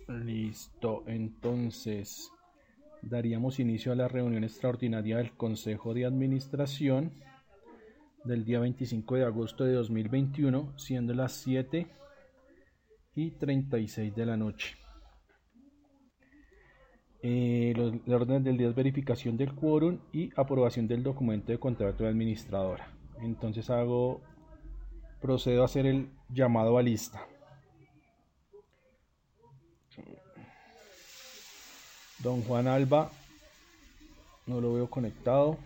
Listo, entonces daríamos inicio a la reunión extraordinaria del Consejo de Administración del día 25 de agosto de 2021, siendo las 7:36 de la noche. El orden del día es verificación del quórum y aprobación del documento de contrato de administradora. Entonces procedo a hacer el llamado a lista. Don Juan Alba, no lo veo conectado.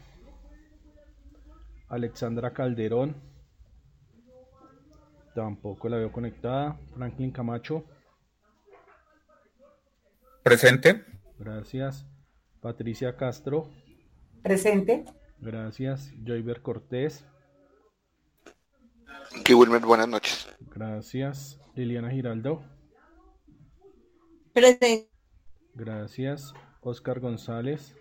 Alexandra Calderón, tampoco la veo conectada. Franklin Camacho, Presente. gracias. Patricia Castro, Presente. gracias. Joyver Cortés, Aquí Wilmer, buenas noches. gracias. Liliana Giraldo, Presente. gracias. Oscar González,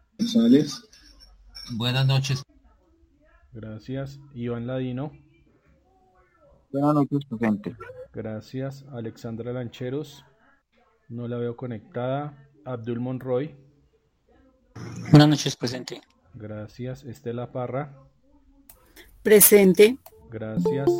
Buenas noches. gracias. Iván Ladino, Buenas noches, presente. gracias. Alexandra Lancheros, no la veo conectada. Abdul Monroy, Buenas noches, presente. gracias. Estela Parra, Presente. gracias.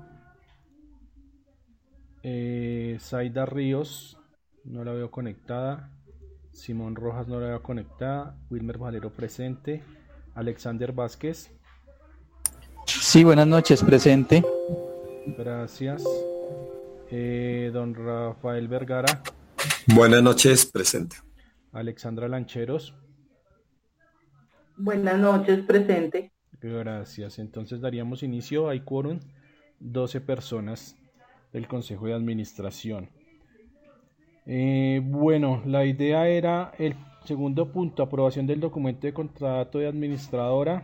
Zaida Ríos, no la veo conectada. Simón Rojas, no la veo conectada. Wilmer Valero, presente. Alexander Vázquez, Sí, buenas noches, presente. gracias. Don Rafael Vergara, Buenas noches, presente. Alexandra Lancheros, Buenas noches, presente. gracias. Entonces daríamos inicio. Hay quórum, 12 personas del Consejo de Administración. Bueno, la idea era el segundo punto, aprobación del documento de contrato de administradora.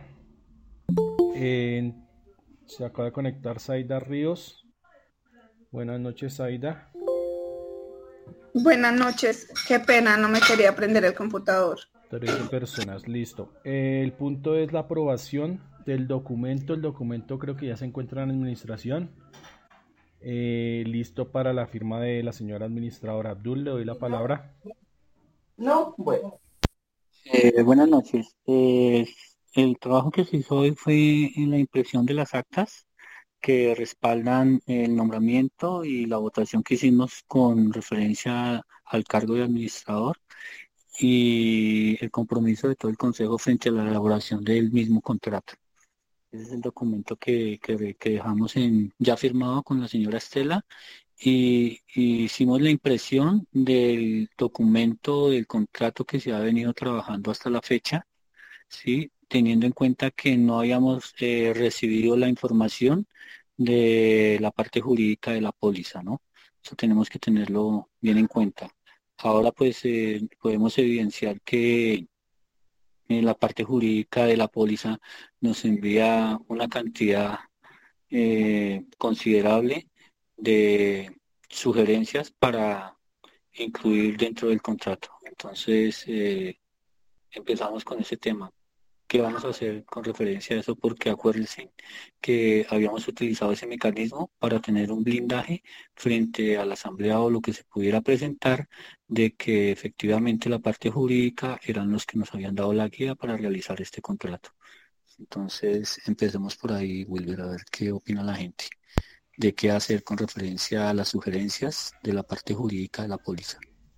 Se acaba de conectar Zaida Ríos. Buenas noches, Zaida. Buenas noches, qué pena, no me quería prender el computador. 13 personas, listo. El punto es la aprobación del documento. El documento creo que ya se encuentra en administración. Listo para la firma de la señora administradora. Abdul, le doy la palabra. No, bueno. Buenas noches. El trabajo que se hizo hoy fue en la impresión de las actas que respaldan el nombramiento y la votación que hicimos con referencia al cargo de administrador y el compromiso de todo el consejo frente a la elaboración del mismo contrato. Ese es el documento que dejamos ya firmado con la señora Estela y hicimos la impresión del documento del contrato que se ha venido trabajando hasta la fecha, ¿sí? Teniendo en cuenta que no habíamos recibido la información de la parte jurídica de la póliza, ¿no? Eso tenemos que tenerlo bien en cuenta. Ahora pues podemos evidenciar que en la parte jurídica de la póliza nos envía una cantidad considerable de sugerencias para incluir dentro del contrato. Entonces, empezamos con ese tema. ¿Qué vamos a hacer con referencia a eso? Porque acuérdense que habíamos utilizado ese mecanismo para tener un blindaje frente a la asamblea o lo que se pudiera presentar de que efectivamente la parte jurídica eran los que nos habían dado la guía para realizar este contrato. Entonces, empecemos por ahí, Wilber, a ver qué opina la gente de qué hacer con referencia a las sugerencias de la parte jurídica de la póliza.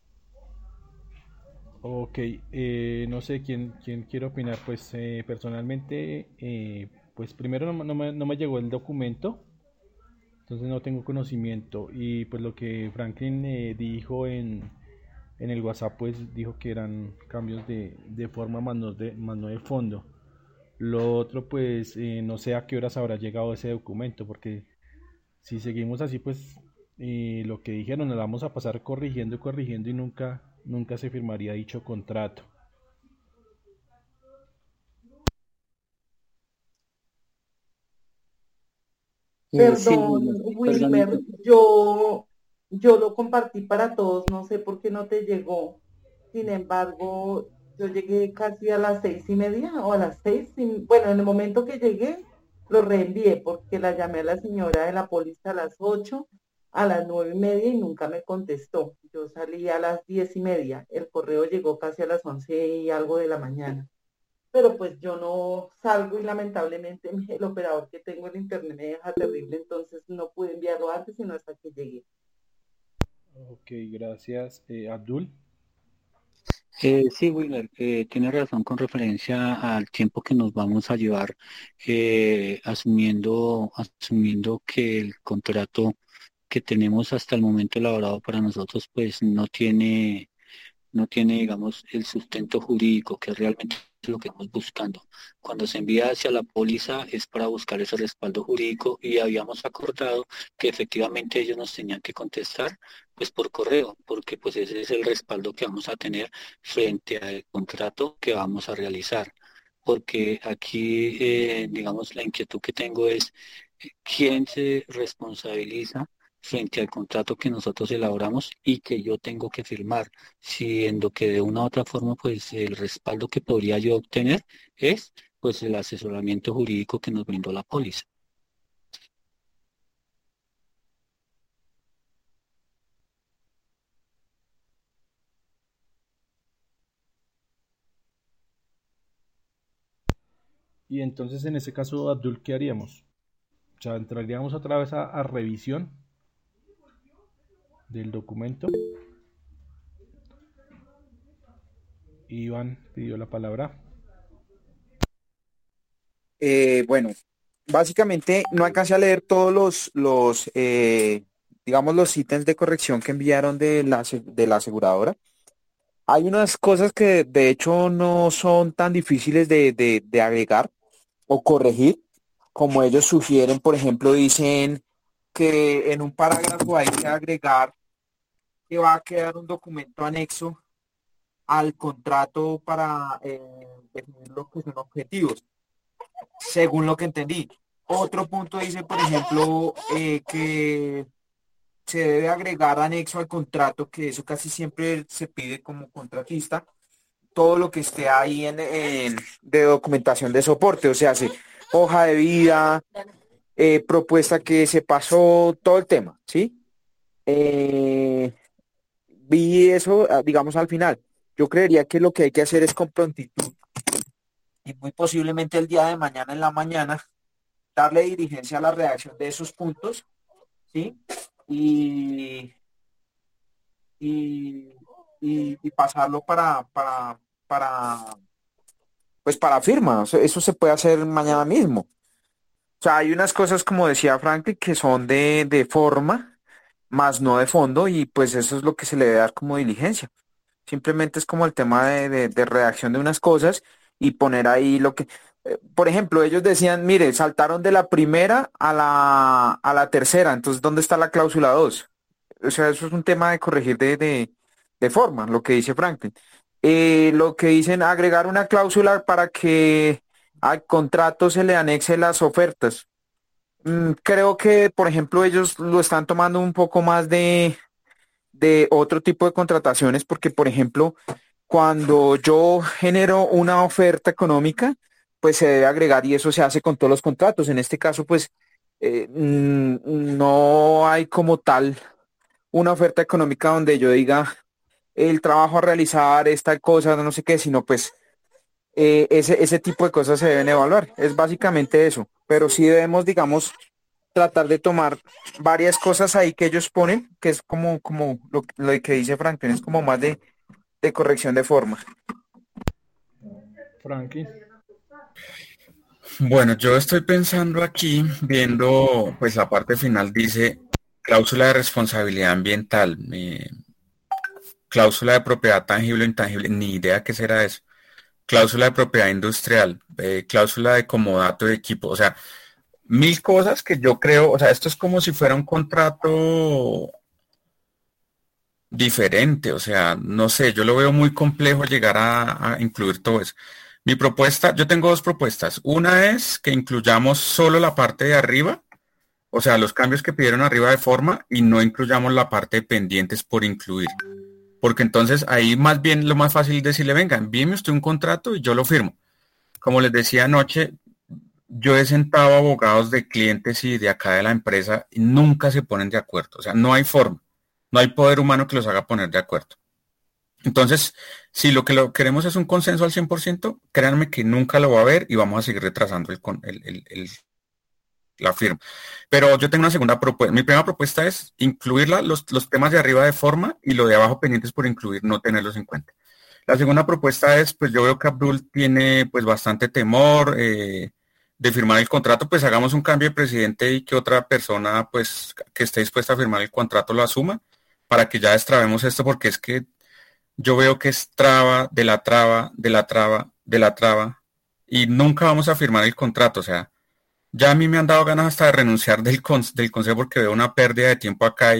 Ok, no sé quién quiere opinar. Pues personalmente, pues primero no me llegó el documento, entonces no tengo conocimiento. Y pues lo que Franklin dijo en el WhatsApp, pues dijo que eran cambios de forma más no de fondo. Lo otro, pues no sé a qué horas habrá llegado ese documento, porque si seguimos así, pues lo que dijeron, nos vamos a pasar corrigiendo y corrigiendo y nunca se firmaría dicho contrato. Perdón, Perdón, Wilmer, yo lo compartí para todos, no sé por qué no te llegó. Sin embargo, yo llegué casi a las 6:30 o a las 6. Bueno, en el momento que llegué, lo reenvié porque la llamé a la señora de la póliza a las 8, a las 9:30 y nunca me contestó. Yo salí a las 10:30. El correo llegó casi a las 11 y algo de la mañana. Pero pues yo no salgo y lamentablemente el operador que tengo en internet me deja terrible, entonces no pude enviarlo antes sino hasta que llegué. Ok, gracias. Abdul. Sí, Willer, tiene razón con referencia al tiempo que nos vamos a llevar, asumiendo que el contrato que tenemos hasta el momento elaborado para nosotros, pues no tiene, digamos, el sustento jurídico, que es realmente lo que estamos buscando. Cuando se envía hacia la póliza es para buscar ese respaldo jurídico y habíamos acordado que efectivamente ellos nos tenían que contestar pues por correo, porque pues ese es el respaldo que vamos a tener frente al contrato que vamos a realizar. Porque aquí, digamos, la inquietud que tengo es quién se responsabiliza frente al contrato que nosotros elaboramos y que yo tengo que firmar, siendo que de una u otra forma, pues el respaldo que podría yo obtener es pues el asesoramiento jurídico que nos brindó la póliza. Y entonces en ese caso, Abdul, ¿qué haríamos? O sea, entraríamos otra vez a revisión del documento. Iván pidió la palabra. Bueno, básicamente no alcancé a leer todos digamos, los ítems de corrección que enviaron de la aseguradora. Hay unas cosas que de hecho no son tan difíciles de agregar o corregir, como ellos sugieren. Por ejemplo, dicen que en un parágrafo hay que agregar que va a quedar un documento anexo al contrato para definir lo que son objetivos, según lo que entendí. Otro punto dice, por ejemplo, que se debe agregar anexo al contrato, que eso casi siempre se pide como contratista, todo lo que esté ahí de documentación de soporte, o sea, hoja de vida, propuesta que se pasó, todo el tema, ¿sí? Vi eso, digamos, al final. Yo creería que lo que hay que hacer es con prontitud y muy posiblemente el día de mañana en la mañana darle diligencia a la redacción de esos puntos, ¿sí? Y, y, y pasarlo pues para firma. O sea, eso se puede hacer mañana mismo. O sea, hay unas cosas, como decía Franklin, que son de forma, más no de fondo, y pues eso es lo que se le debe dar como diligencia. Simplemente es como el tema de redacción de unas cosas y poner ahí lo que, por ejemplo, ellos decían, mire, saltaron de la primera a la tercera, entonces, ¿dónde está la cláusula 2? O sea, eso es un tema de corregir de forma, lo que dice Franklin. Lo que dicen, agregar una cláusula para que al contrato se le anexe las ofertas. Creo que, por ejemplo, ellos lo están tomando un poco más de otro tipo de contrataciones, porque, por ejemplo, cuando yo genero una oferta económica, pues se debe agregar y eso se hace con todos los contratos. En este caso, pues no hay como tal una oferta económica donde yo diga el trabajo a realizar, esta cosa, no sé qué, sino pues ese tipo de cosas se deben evaluar. Es básicamente eso, pero sí debemos, digamos, tratar de tomar varias cosas ahí que ellos ponen, que es como lo que dice Franklin, es como más de corrección de forma. Franklin. Bueno, yo estoy pensando aquí, viendo, pues la parte final dice cláusula de responsabilidad ambiental, cláusula de propiedad tangible o intangible, ni idea qué será eso. Cláusula de propiedad industrial, cláusula de comodato de equipo, o sea, mil cosas que yo creo, o sea, esto es como si fuera un contrato diferente, o sea, no sé, yo lo veo muy complejo llegar a incluir todo eso. Mi propuesta, yo tengo dos propuestas. Una es que incluyamos solo la parte de arriba, o sea, los cambios que pidieron arriba de forma y no incluyamos la parte de pendientes por incluir. Porque entonces ahí más bien lo más fácil es decirle, venga, envíeme usted un contrato y yo lo firmo. Como les decía anoche, yo he sentado abogados de clientes y de acá de la empresa y nunca se ponen de acuerdo. O sea, no hay forma, no hay poder humano que los haga poner de acuerdo. Entonces, si lo queremos es un consenso al 100%, créanme que nunca lo va a haber y vamos a seguir retrasando la firma. Pero yo tengo una segunda propuesta. Mi primera propuesta es incluir los temas de arriba de forma y lo de abajo pendientes por incluir, no tenerlos en cuenta. La segunda propuesta es, pues yo veo que Abdul tiene pues bastante temor de firmar el contrato, pues hagamos un cambio de presidente y que otra persona pues que esté dispuesta a firmar el contrato lo asuma para que ya destrabemos esto, porque es que yo veo que es traba, de la traba, de la traba, de la traba, y nunca vamos a firmar el contrato. O sea, ya a mí me han dado ganas hasta de renunciar del consejo porque veo una pérdida de tiempo acá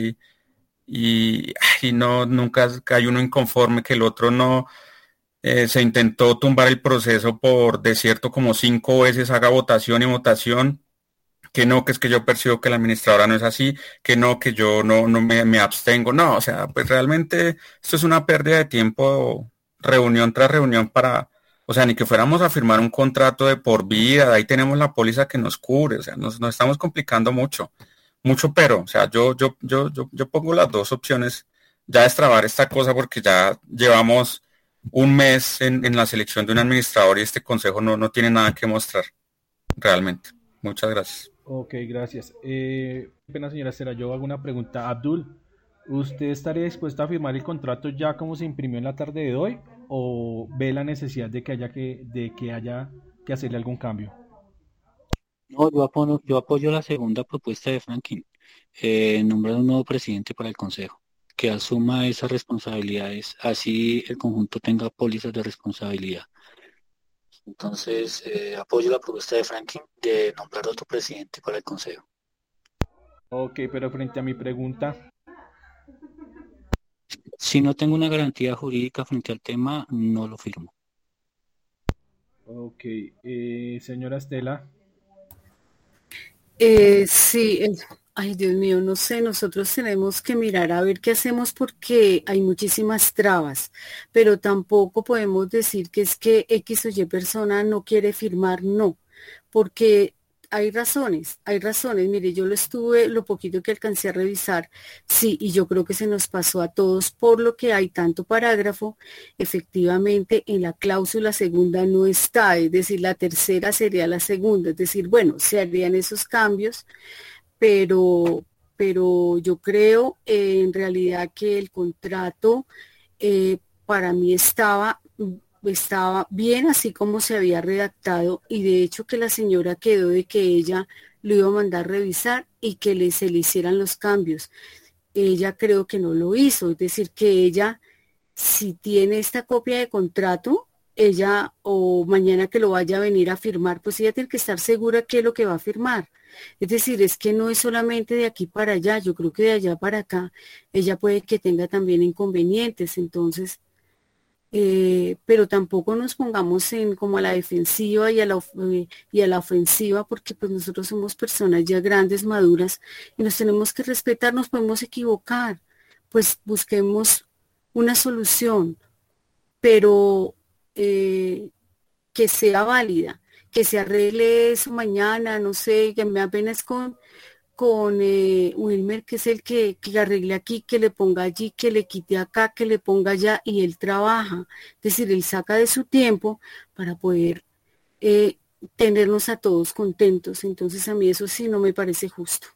y no, nunca hay uno inconforme, que el otro no. Se intentó tumbar el proceso por desierto como 5 veces, haga votación y votación, que es que yo percibo que la administradora no es así, que no, que yo no me abstengo. No, o sea, pues realmente esto es una pérdida de tiempo, reunión tras reunión o sea, ni que fuéramos a firmar un contrato de por vida, ahí tenemos la póliza que nos cubre, o sea, nos estamos complicando mucho, mucho, pero, o sea, yo pongo las dos opciones, ya destrabar esta cosa porque ya llevamos un mes en la selección de un administrador y este consejo no tiene nada que mostrar, realmente. Muchas gracias. Ok, gracias. Pena, señora Estela, yo hago una pregunta. Abdul, ¿usted estaría dispuesto a firmar el contrato ya como se imprimió en la tarde de hoy o ve la necesidad de que haya que hacerle algún cambio? No, yo apoyo la segunda propuesta de Franklin, nombrar un nuevo presidente para el consejo, que asuma esas responsabilidades, así el conjunto tenga pólizas de responsabilidad. Entonces, apoyo la propuesta de Franklin de nombrar otro presidente para el consejo. Ok, pero frente a mi pregunta, Si no tengo una garantía jurídica frente al tema, no lo firmo. ok, señora Estela, Sí, ay Dios mío, no sé, nosotros tenemos que mirar a ver qué hacemos porque hay muchísimas trabas, pero tampoco podemos decir que es que X o Y persona no quiere firmar, no, porque hay razones, mire, lo poquito que alcancé a revisar, sí, y yo creo que se nos pasó a todos por lo que hay tanto parágrafo, efectivamente en la cláusula segunda no está, es decir, la tercera sería la segunda, es decir, bueno, se harían esos cambios, pero, pero yo creo en realidad que el contrato para mí estaba bien así como se había redactado y de hecho que la señora quedó de que ella lo iba a mandar revisar y que se le hicieran los cambios. Ella creo que no lo hizo, es decir, que ella, si tiene esta copia de contrato, ella o mañana que lo vaya a venir a firmar, pues ella tiene que estar segura qué es lo que va a firmar. Es decir, es que no es solamente de aquí para allá, yo creo que de allá para acá ella puede que tenga también inconvenientes, entonces, pero tampoco nos pongamos en como a la defensiva y a la ofensiva, porque pues nosotros somos personas ya grandes, maduras, y nos tenemos que respetar, nos podemos equivocar, pues busquemos una solución, pero que sea válida, que se arregle eso mañana, no sé, que me apenas con Wilmer, que es el que arregle aquí, que le ponga allí, que le quite acá, que le ponga allá, y él trabaja. Es decir, él saca de su tiempo para poder eh, tenernos a todos contentos. Entonces a mí eso sí no me parece justo.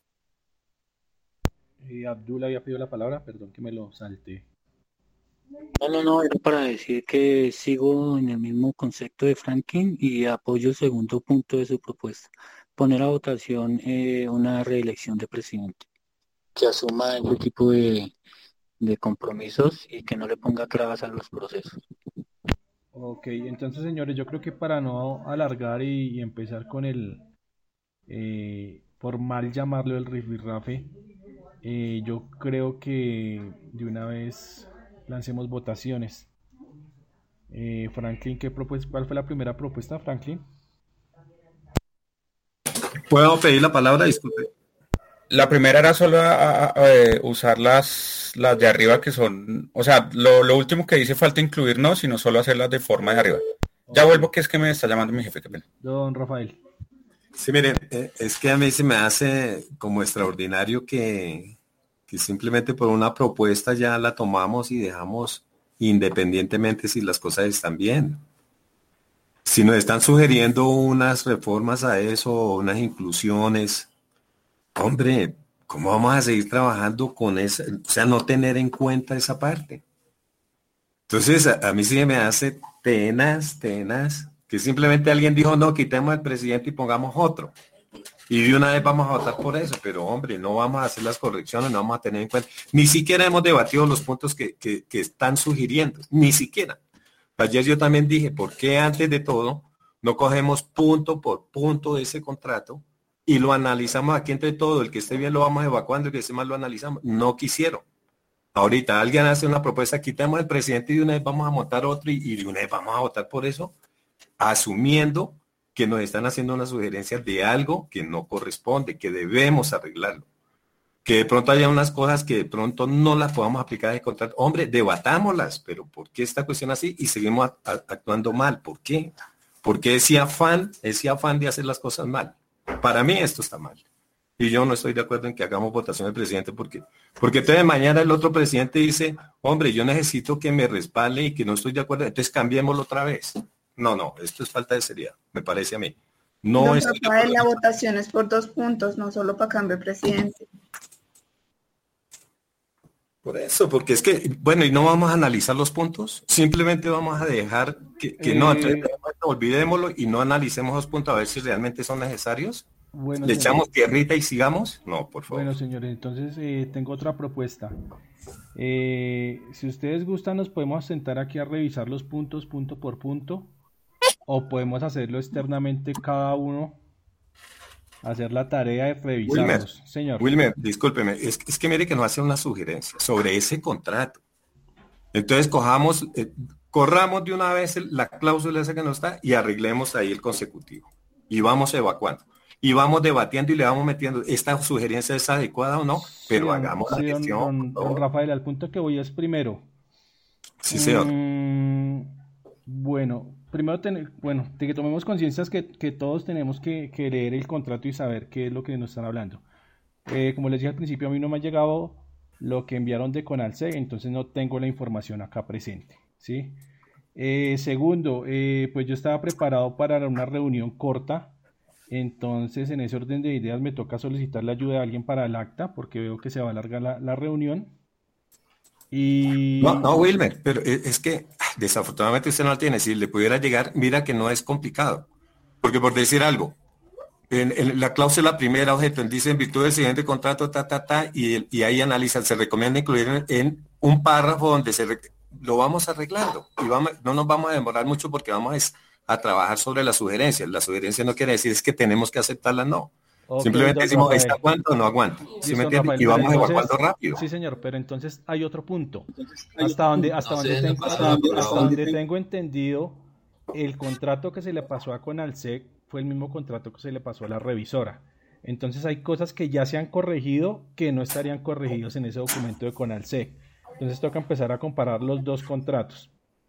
Abdul había pedido la palabra, perdón que me lo salté. No, era para decir que sigo en el mismo concepto de Franklin y apoyo el segundo punto de su propuesta, poner a votación una reelección de presidente, que asuma este tipo de compromisos y que no le ponga trabas a los procesos. Ok, entonces señores, yo creo que para no alargar y empezar con por mal llamarlo el rifirrafe, yo creo que de una vez lancemos votaciones. Franklin, ¿cuál fue la primera propuesta, Franklin? ¿Puedo pedir la palabra? Disculpe. La primera era solo usar las de arriba que son, o sea, lo último que dice falta incluir no, sino solo hacerlas de forma de arriba. Ya Ok. vuelvo, que es que me está llamando mi jefe, qué pena. Don Rafael. Sí, miren, es que a mí se me hace como extraordinario que simplemente por una propuesta ya la tomamos y dejamos independientemente si las cosas están bien. Si nos están sugiriendo unas reformas a eso, o unas inclusiones, hombre, ¿cómo vamos a seguir trabajando con esa? O sea, no tener en cuenta esa parte. Entonces, a mí sí me hace tenaz, que simplemente alguien dijo, no, quitemos al presidente y pongamos otro. Y de una vez vamos a votar por eso, pero hombre, no vamos a hacer las correcciones, no vamos a tener en cuenta. Ni siquiera hemos debatido los puntos que están sugiriendo, ni siquiera. Ayer yo también dije, ¿por qué antes de todo no cogemos punto por punto de ese contrato y lo analizamos aquí entre todo? El que esté bien lo vamos evacuando, el que esté mal lo analizamos. No quisieron. Ahorita alguien hace una propuesta, quitamos al presidente y de una vez vamos a montar otro y de una vez vamos a votar por eso, asumiendo que nos están haciendo una sugerencia de algo que no corresponde, que debemos arreglarlo. Que de pronto haya unas cosas que de pronto no las podamos aplicar en el contrato. Hombre, debatámoslas, pero ¿por qué esta cuestión así? Y seguimos actuando mal. ¿Por qué? ¿Por qué ese afán de hacer las cosas mal? Para mí esto está mal. Y yo no estoy de acuerdo en que hagamos votación del presidente porque entonces mañana el otro presidente dice, hombre, yo necesito que me respalde y que no estoy de acuerdo, entonces cambiémoslo otra vez. No, esto es falta de seriedad, me parece a mí. No Don estoy de Rafael, la acuerdo. votación es por 2 puntos, no solo para cambio de presidente. Por eso, porque es que, bueno, y no vamos a analizar los puntos, simplemente vamos a dejar que no, entonces olvidémoslo y no analicemos los puntos a ver si realmente son necesarios. Bueno, ¿Le señor. echamos tierrita y sigamos? No, por favor. Bueno, señores, entonces tengo otra propuesta. Si ustedes gustan, nos podemos sentar aquí a revisar los puntos punto por punto, o podemos hacerlo externamente cada uno, hacer la tarea de revisarlos. Señor. Wilmer, discúlpeme, es que mire que nos hace una sugerencia sobre ese contrato. Entonces corramos de una vez la cláusula esa que no está y arreglemos ahí el consecutivo. Y vamos evacuando. Y vamos debatiendo y le vamos metiendo, ¿esta sugerencia es adecuada o no? Pero hagamos la Sí, gestión. don Rafael, al punto que voy es primero. Sí, señor. Bueno, primero, de que tomemos conciencias que todos tenemos que leer el contrato y saber qué es lo que nos están hablando. Como les dije al principio, a mí no me ha llegado lo que enviaron de Conalce, entonces no tengo la información acá presente, ¿sí? Segundo, pues yo estaba preparado para una reunión corta, entonces en ese orden de ideas me toca solicitar la ayuda de alguien para el acta, porque veo que se va a alargar la reunión. Y... No, Wilmer, pero es que desafortunadamente usted no la tiene. Si le pudiera llegar, mira que no es complicado. Porque por decir algo, en la cláusula primera, objeto, dice en virtud del siguiente contrato, y ahí analiza, se recomienda incluir en un párrafo donde lo vamos arreglando. Y no nos vamos a demorar mucho porque vamos a trabajar sobre las sugerencias. La sugerencia no quiere decir es que tenemos que aceptarla, no. Ok, simplemente don decimos, Rafael. ¿esta aguanta o no aguanta? ¿Sí Listo, me don entiende? Rafael, Y pero vamos entonces- evacuando rápido. Sí, señor, pero entonces hay otro punto. No sé, la palabra, por Hasta favor. donde tengo entendido, el contrato que se le pasó a Conalsec fue el mismo contrato que se le pasó a la revisora. Entonces hay cosas que ya se han corregido que no estarían corregidos en ese documento de Conalsec. Entonces toca empezar a comparar los dos contratos.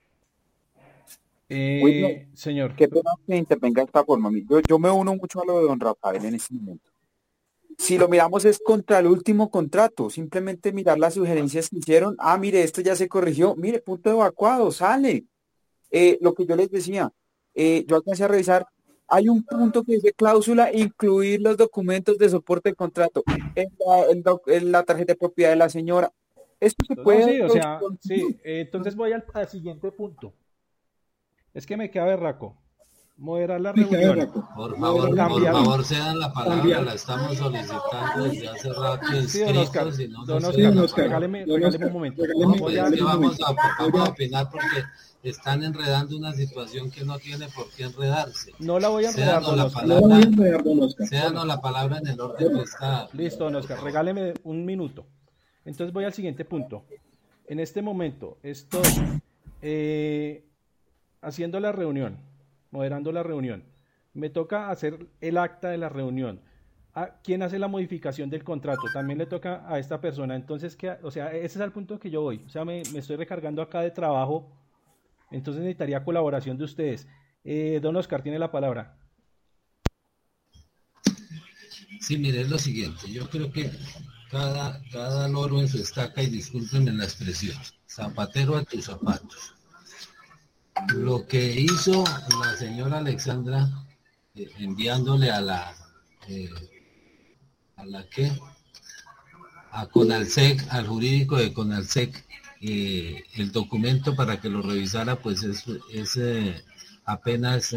Wilmer, Señor. qué pena que intervenga de esta forma. Yo me uno mucho a lo de don Rafael en este momento. Si lo miramos es contra el último contrato, simplemente mirar las sugerencias que hicieron. Ah, mire, esto ya se corrigió. Mire, punto evacuado, sale. Lo que yo les decía, yo alcancé a revisar. Hay un punto que dice cláusula, incluir los documentos de soporte del contrato. En la tarjeta de propiedad de la señora. Esto se No, puede... sí, o sea, sí. Entonces voy al siguiente punto. Es que me queda berraco. Moderar la reunión. Por favor, cedan la palabra, la estamos solicitando desde hace rato Sí, don Oscar, inscritos y no don nos Oscar, cedan la palabra. regáleme un momento. No, pues Voy es que a- vamos a opinar porque están enredando una situación que no tiene por qué enredarse. No la voy a enredar, Cédanos don la Oscar. palabra, cédanos la palabra en el orden que está. Listo, don Oscar, regáleme un minuto. Entonces voy al siguiente punto. En este momento estoy haciendo la reunión, moderando la reunión. Me toca hacer el acta de la reunión. ¿Quién hace la modificación del contrato? También le toca a esta persona. Entonces, o sea, ese es el punto que yo voy. O sea, me estoy recargando acá de trabajo. Entonces necesitaría colaboración de ustedes. Don Oscar, tiene la palabra. Sí, mire, es lo siguiente. Yo creo que cada loro en su estaca, y discúlpenme la expresión, zapatero a tus zapatos. Lo que hizo la señora Alexandra, enviándole a Conalsec, al jurídico de Conalsec, el documento para que lo revisara, pues es apenas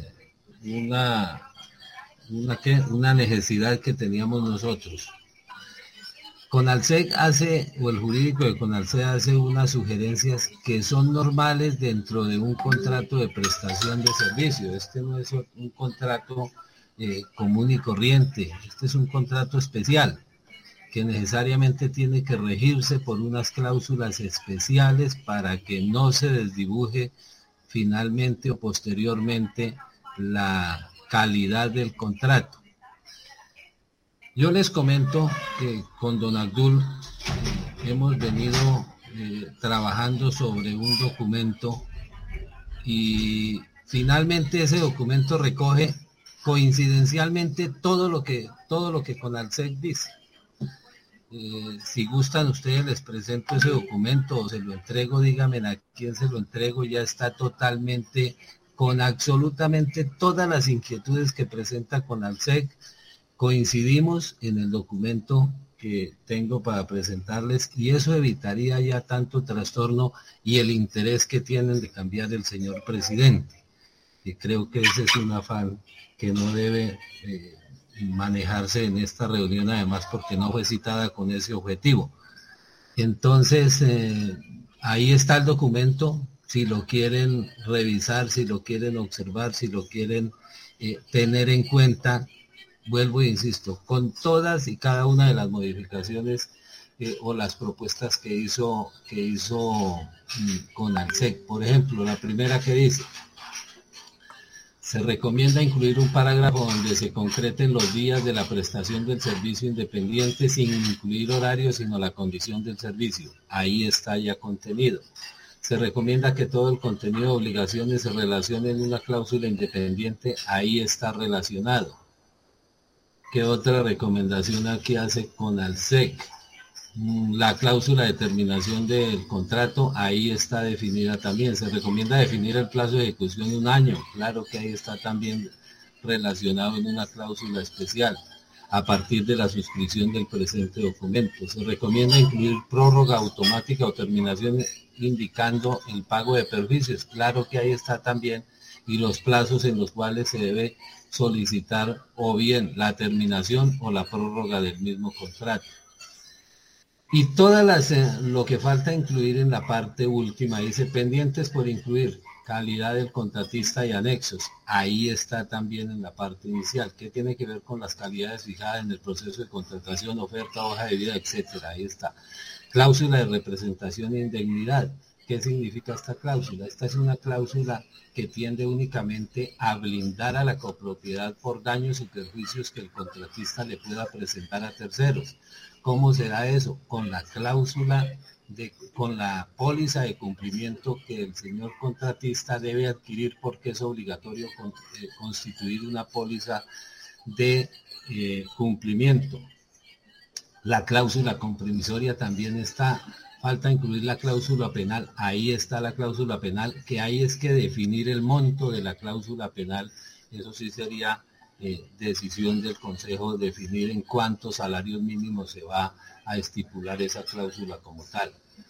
una necesidad que teníamos nosotros. Conalsec o el jurídico de Conalsec hace unas sugerencias que son normales dentro de un contrato de prestación de servicio. Este no es un contrato común y corriente, este es un contrato especial que necesariamente tiene que regirse por unas cláusulas especiales para que no se desdibuje finalmente o posteriormente la calidad del contrato. Yo les comento que con don Abdul hemos venido trabajando sobre un documento y finalmente ese documento recoge coincidencialmente todo lo que Conalsec dice. Si gustan ustedes les presento ese documento o se lo entrego, díganme a quién se lo entrego, ya está totalmente con absolutamente todas las inquietudes que presenta Conalsec. Coincidimos en el documento que tengo para presentarles y eso evitaría ya tanto trastorno y el interés que tienen de cambiar el señor presidente. Y creo que ese es un afán que no debe manejarse en esta reunión, además porque no fue citada con ese objetivo. Entonces, ahí está el documento, si lo quieren revisar, si lo quieren observar, si lo quieren tener en cuenta. Vuelvo e insisto, con todas y cada una de las modificaciones o las propuestas que hizo Conalsec. Por ejemplo, la primera que dice, se recomienda incluir un parágrafo donde se concreten los días de la prestación del servicio independiente sin incluir horarios, sino la condición del servicio. Ahí está ya contenido. Se recomienda que todo el contenido de obligaciones se relacione en una cláusula independiente. Ahí está relacionado. ¿Qué otra recomendación aquí hace Conalsec? La cláusula de terminación del contrato, ahí está definida también. Se recomienda definir el plazo de ejecución de 1 año. Claro que ahí está también relacionado en una cláusula especial a partir de la suscripción del presente documento. Se recomienda incluir prórroga automática o terminación indicando el pago de perjuicios. Claro que ahí está también, y los plazos en los cuales se debe solicitar o bien la terminación o la prórroga del mismo contrato. Y todas lo que falta incluir en la parte última, dice pendientes por incluir calidad del contratista y anexos. Ahí está también en la parte inicial. ¿Qué tiene que ver con las calidades fijadas en el proceso de contratación, oferta, hoja de vida, etcétera? Ahí está. Cláusula de representación e indemnidad. ¿Qué significa esta cláusula? Esta es una cláusula que tiende únicamente a blindar a la copropiedad por daños y perjuicios que el contratista le pueda presentar a terceros. ¿Cómo será eso? Con la cláusula, con la póliza de cumplimiento que el señor contratista debe adquirir, porque es obligatorio constituir una póliza de cumplimiento. La cláusula compromisoria también está. Falta incluir la cláusula penal. Ahí está la cláusula penal, que ahí es que definir el monto de la cláusula penal. Eso sí sería decisión del Consejo definir en cuántos salarios mínimos se va a estipular esa cláusula como tal.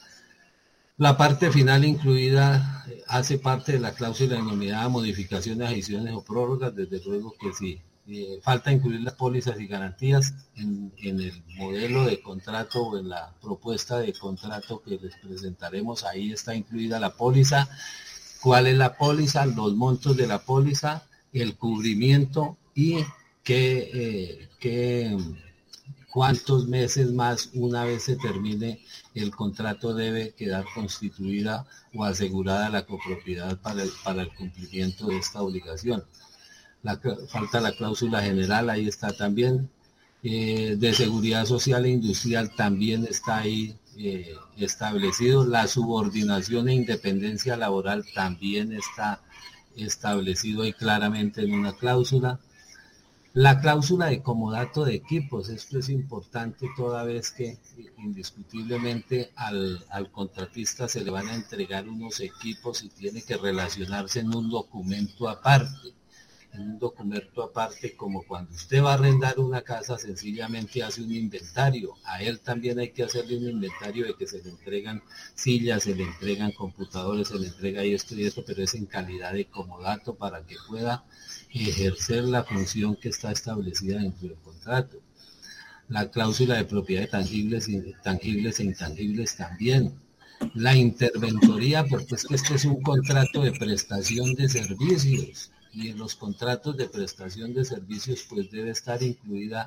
La parte final incluida hace parte de la cláusula denominada modificaciones, adiciones o prórrogas. Desde luego que sí. Falta incluir las pólizas y garantías en el modelo de contrato o en la propuesta de contrato que les presentaremos. Ahí está incluida la póliza. ¿Cuál es la póliza? Los montos de la póliza, el cubrimiento y cuántos meses más una vez se termine el contrato debe quedar constituida o asegurada la copropiedad para el cumplimiento de esta obligación. Falta la cláusula general, ahí está también. De seguridad social e industrial también está ahí establecido. La subordinación e independencia laboral también está establecido ahí claramente en una cláusula. La cláusula de comodato de equipos, esto es importante toda vez que indiscutiblemente al contratista se le van a entregar unos equipos y tiene que relacionarse en un documento aparte. En un documento aparte, como cuando usted va a arrendar una casa, sencillamente hace un inventario. A él también hay que hacerle un inventario de que se le entregan sillas, se le entregan computadores, se le entrega esto y esto, pero es en calidad de comodato para que pueda ejercer la función que está establecida dentro del contrato. La cláusula de propiedad de tangibles e intangibles también. La interventoría, porque es que esto es un contrato de prestación de servicios. Y en los contratos de prestación de servicios pues debe estar incluida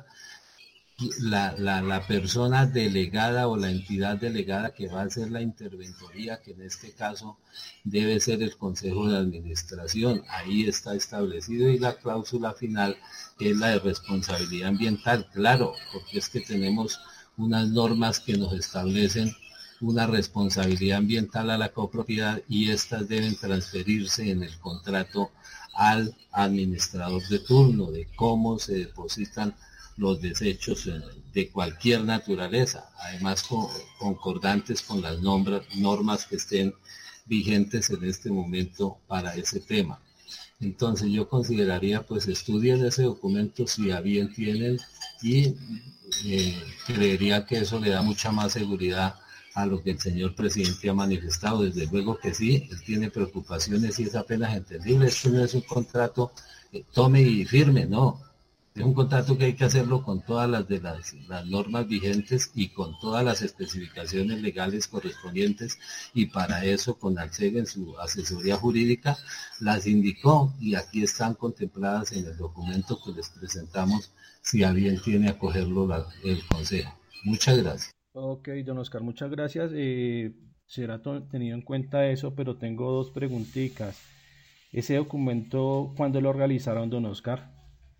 la persona delegada o la entidad delegada que va a hacer la interventoría, que en este caso debe ser el Consejo de Administración. Ahí está establecido, y la cláusula final es la de responsabilidad ambiental, claro, porque es que tenemos unas normas que nos establecen una responsabilidad ambiental a la copropiedad y estas deben transferirse en el contrato al administrador de turno, de cómo se depositan los desechos de cualquier naturaleza, además concordantes con las normas que estén vigentes en este momento para ese tema. Entonces yo consideraría, pues estudien ese documento si a bien tienen, y creería que eso le da mucha más seguridad a lo que el señor presidente ha manifestado. Desde luego que sí, él tiene preocupaciones y es apenas entendible. Esto no es un contrato tome y firme, no. Es un contrato que hay que hacerlo con todas las normas vigentes y con todas las especificaciones legales correspondientes, y para eso CONALSEC en su asesoría jurídica las indicó, y aquí están contempladas en el documento que les presentamos, si a bien tiene acogerlo el Consejo. Muchas gracias. Ok, don Oscar, muchas gracias. Será tenido en cuenta eso, pero tengo dos preguntitas. ¿Ese documento cuándo lo realizaron, don Oscar?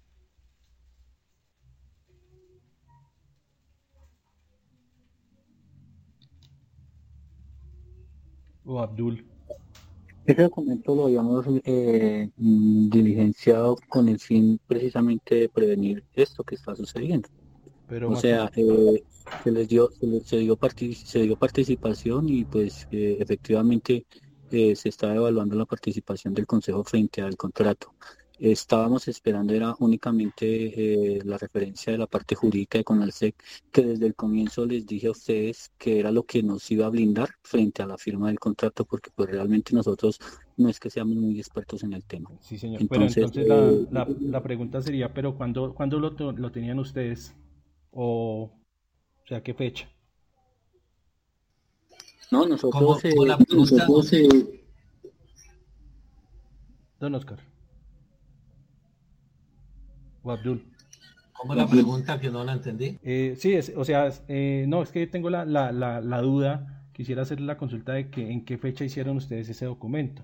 ¿O Abdul? Ese documento lo habíamos diligenciado con el fin precisamente de prevenir esto que está sucediendo. Pero O sea, se dio participación, y pues efectivamente se está evaluando la participación del Consejo frente al contrato. Estábamos esperando era únicamente la referencia de la parte jurídica de CONALSEC, que desde el comienzo les dije a ustedes que era lo que nos iba a blindar frente a la firma del contrato, porque pues realmente nosotros no es que seamos muy expertos en el tema. Sí, señor. Entonces, Pero entonces la pregunta sería, ¿pero cuándo lo tenían ustedes? O sea, ¿qué fecha? No, nosotros... ¿Cómo la pregunta? Don Oscar. O Abdul. ¿Cómo la pregunta, que no la entendí? Sí, no, es que tengo la duda. Quisiera hacer la consulta de que en qué fecha hicieron ustedes ese documento.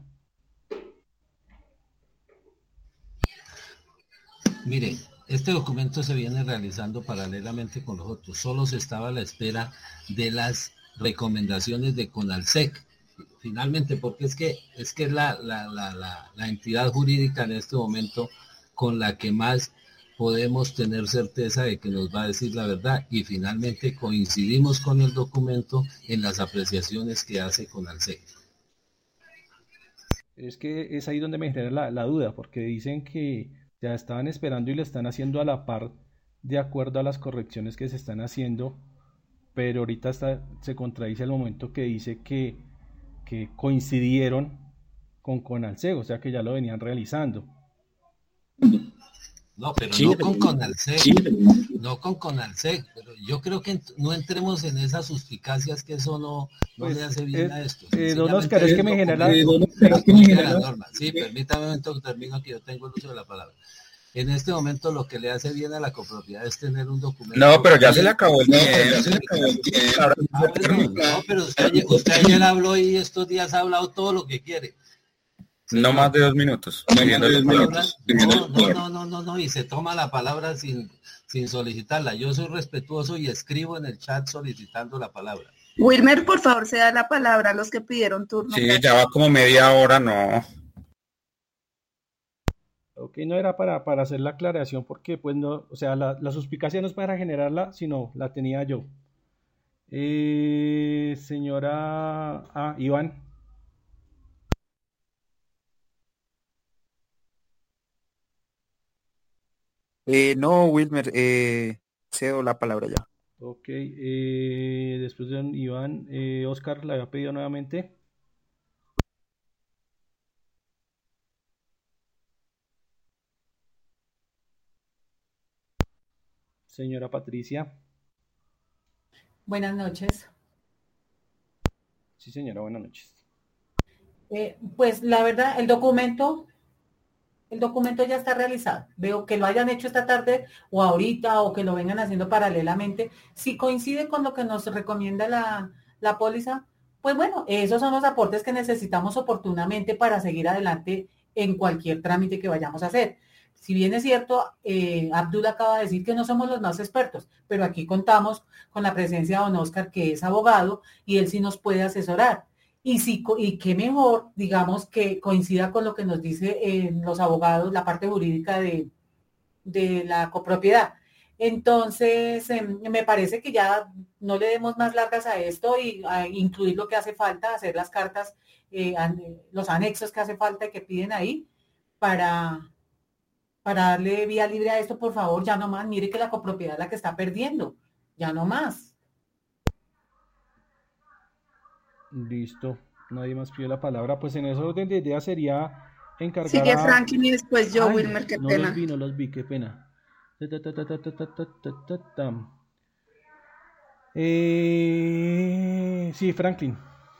Mire, este documento se viene realizando paralelamente con los otros. Solo se estaba a la espera de las recomendaciones de CONALSEC. Finalmente, porque es que es la entidad jurídica en este momento con la que más podemos tener certeza de que nos va a decir la verdad, y finalmente coincidimos con el documento en las apreciaciones que hace CONALSEC. Es que es ahí donde me genera la duda, porque dicen que ya estaban esperando y lo están haciendo a la par de acuerdo a las correcciones que se están haciendo, pero ahorita se contradice el momento que dice que coincidieron con CONALSEC, o sea que ya lo venían realizando. No, pero sí, no con CONALSEC, sí, no con CONALSEC, pero yo creo que no entremos en esas suspicacias, que eso no le hace bien a esto. Don Oscar, es que me genera... Sí, permítame un momento que termino, que yo tengo el uso de la palabra. En este momento lo que le hace bien a la copropiedad es tener un documento... No, pero ya se le acabó el tiempo. No, pero usted ayer habló y estos días ha hablado todo lo que quiere. No más de 2 minutos. No, y se toma la palabra sin solicitarla. Yo soy respetuoso y escribo en el chat solicitando la palabra. Wilmer, por favor, se da la palabra a los que pidieron turno. Sí, ya va como media hora, no. Ok, no era para hacer la aclaración porque pues no, o sea, la suspicacia no es para generarla, sino la tenía yo. Señora, Iván, No, Wilmer, cedo la palabra ya. ok, después de don Iván, Oscar la había pedido nuevamente. Señora Patricia, Buenas noches. sí señora, buenas noches. Pues la verdad, el documento ya está realizado. Veo que lo hayan hecho esta tarde o ahorita o que lo vengan haciendo paralelamente. Si coincide con lo que nos recomienda la póliza, pues bueno, esos son los aportes que necesitamos oportunamente para seguir adelante en cualquier trámite que vayamos a hacer. Si bien es cierto, Abdul acaba de decir que no somos los más expertos, pero aquí contamos con la presencia de don Oscar, que es abogado, y él sí nos puede asesorar. Y qué mejor, digamos, que coincida con lo que nos dice los abogados, la parte jurídica de la copropiedad. Entonces, me parece que ya no le demos más largas a esto y a incluir lo que hace falta, hacer las cartas, los anexos que hace falta y que piden ahí para, para darle vía libre a esto, por favor, ya no más. Mire que la copropiedad es la que está perdiendo, ya no más. Listo, nadie más pidió la palabra. Pues en ese orden de ideas sería encargar Sigue a... Franklin y después yo, Ay, Wilmer, qué no los pena. vi, no los vi, qué pena. Ta, ta, ta, ta, ta, ta, ta, ta, ta, ta. Sí, Franklin.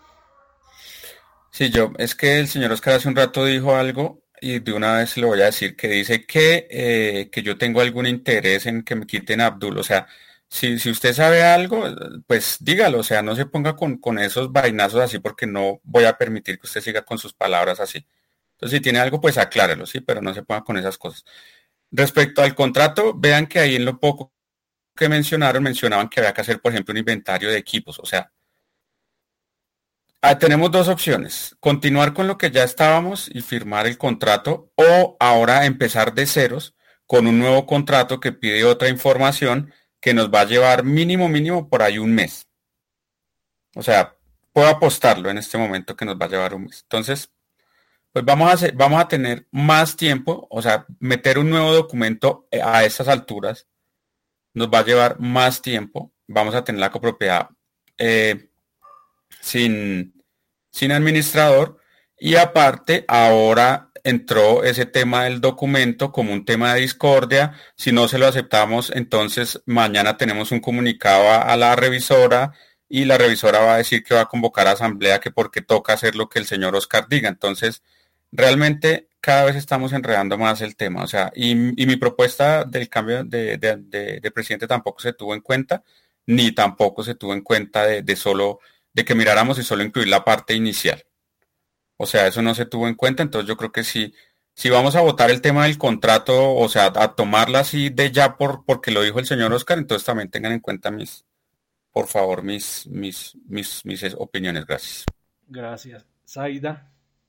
Sí, es que el señor Oscar hace un rato dijo algo y de una vez le voy a decir que dice que yo tengo algún interés en que me quiten a Abdul. O sea, si usted sabe algo, pues dígalo, o sea, no se ponga con esos vainazos así porque no voy a permitir que usted siga con sus palabras así. Entonces, si tiene algo, pues aclárelo, sí, pero no se ponga con esas cosas. Respecto al contrato, vean que ahí en lo poco que mencionaban que había que hacer, por ejemplo, un inventario de equipos. O sea, tenemos dos opciones, continuar con lo que ya estábamos y firmar el contrato o ahora empezar de ceros con un nuevo contrato que pide otra información que nos va a llevar mínimo por ahí un mes. O sea, puedo apostarlo en este momento que nos va a llevar un mes. Entonces, pues vamos a tener más tiempo, o sea, meter un nuevo documento a estas alturas nos va a llevar más tiempo. Vamos a tener la copropiedad eh, sin, sin administrador y aparte ahora entró ese tema del documento como un tema de discordia. Si no se lo aceptamos, entonces mañana tenemos un comunicado a la revisora y la revisora va a decir que va a convocar a asamblea que porque toca hacer lo que el señor Oscar diga. Entonces, realmente cada vez estamos enredando más el tema. O sea, y mi propuesta del cambio de presidente tampoco se tuvo en cuenta, ni tampoco se tuvo en cuenta de solo de que miráramos y solo incluir la parte inicial. O sea, eso no se tuvo en cuenta, entonces yo creo que si vamos a votar el tema del contrato, o sea, a tomarla así de ya porque lo dijo el señor Oscar, entonces también tengan en cuenta por favor, mis opiniones. Gracias. Gracias. Zaida.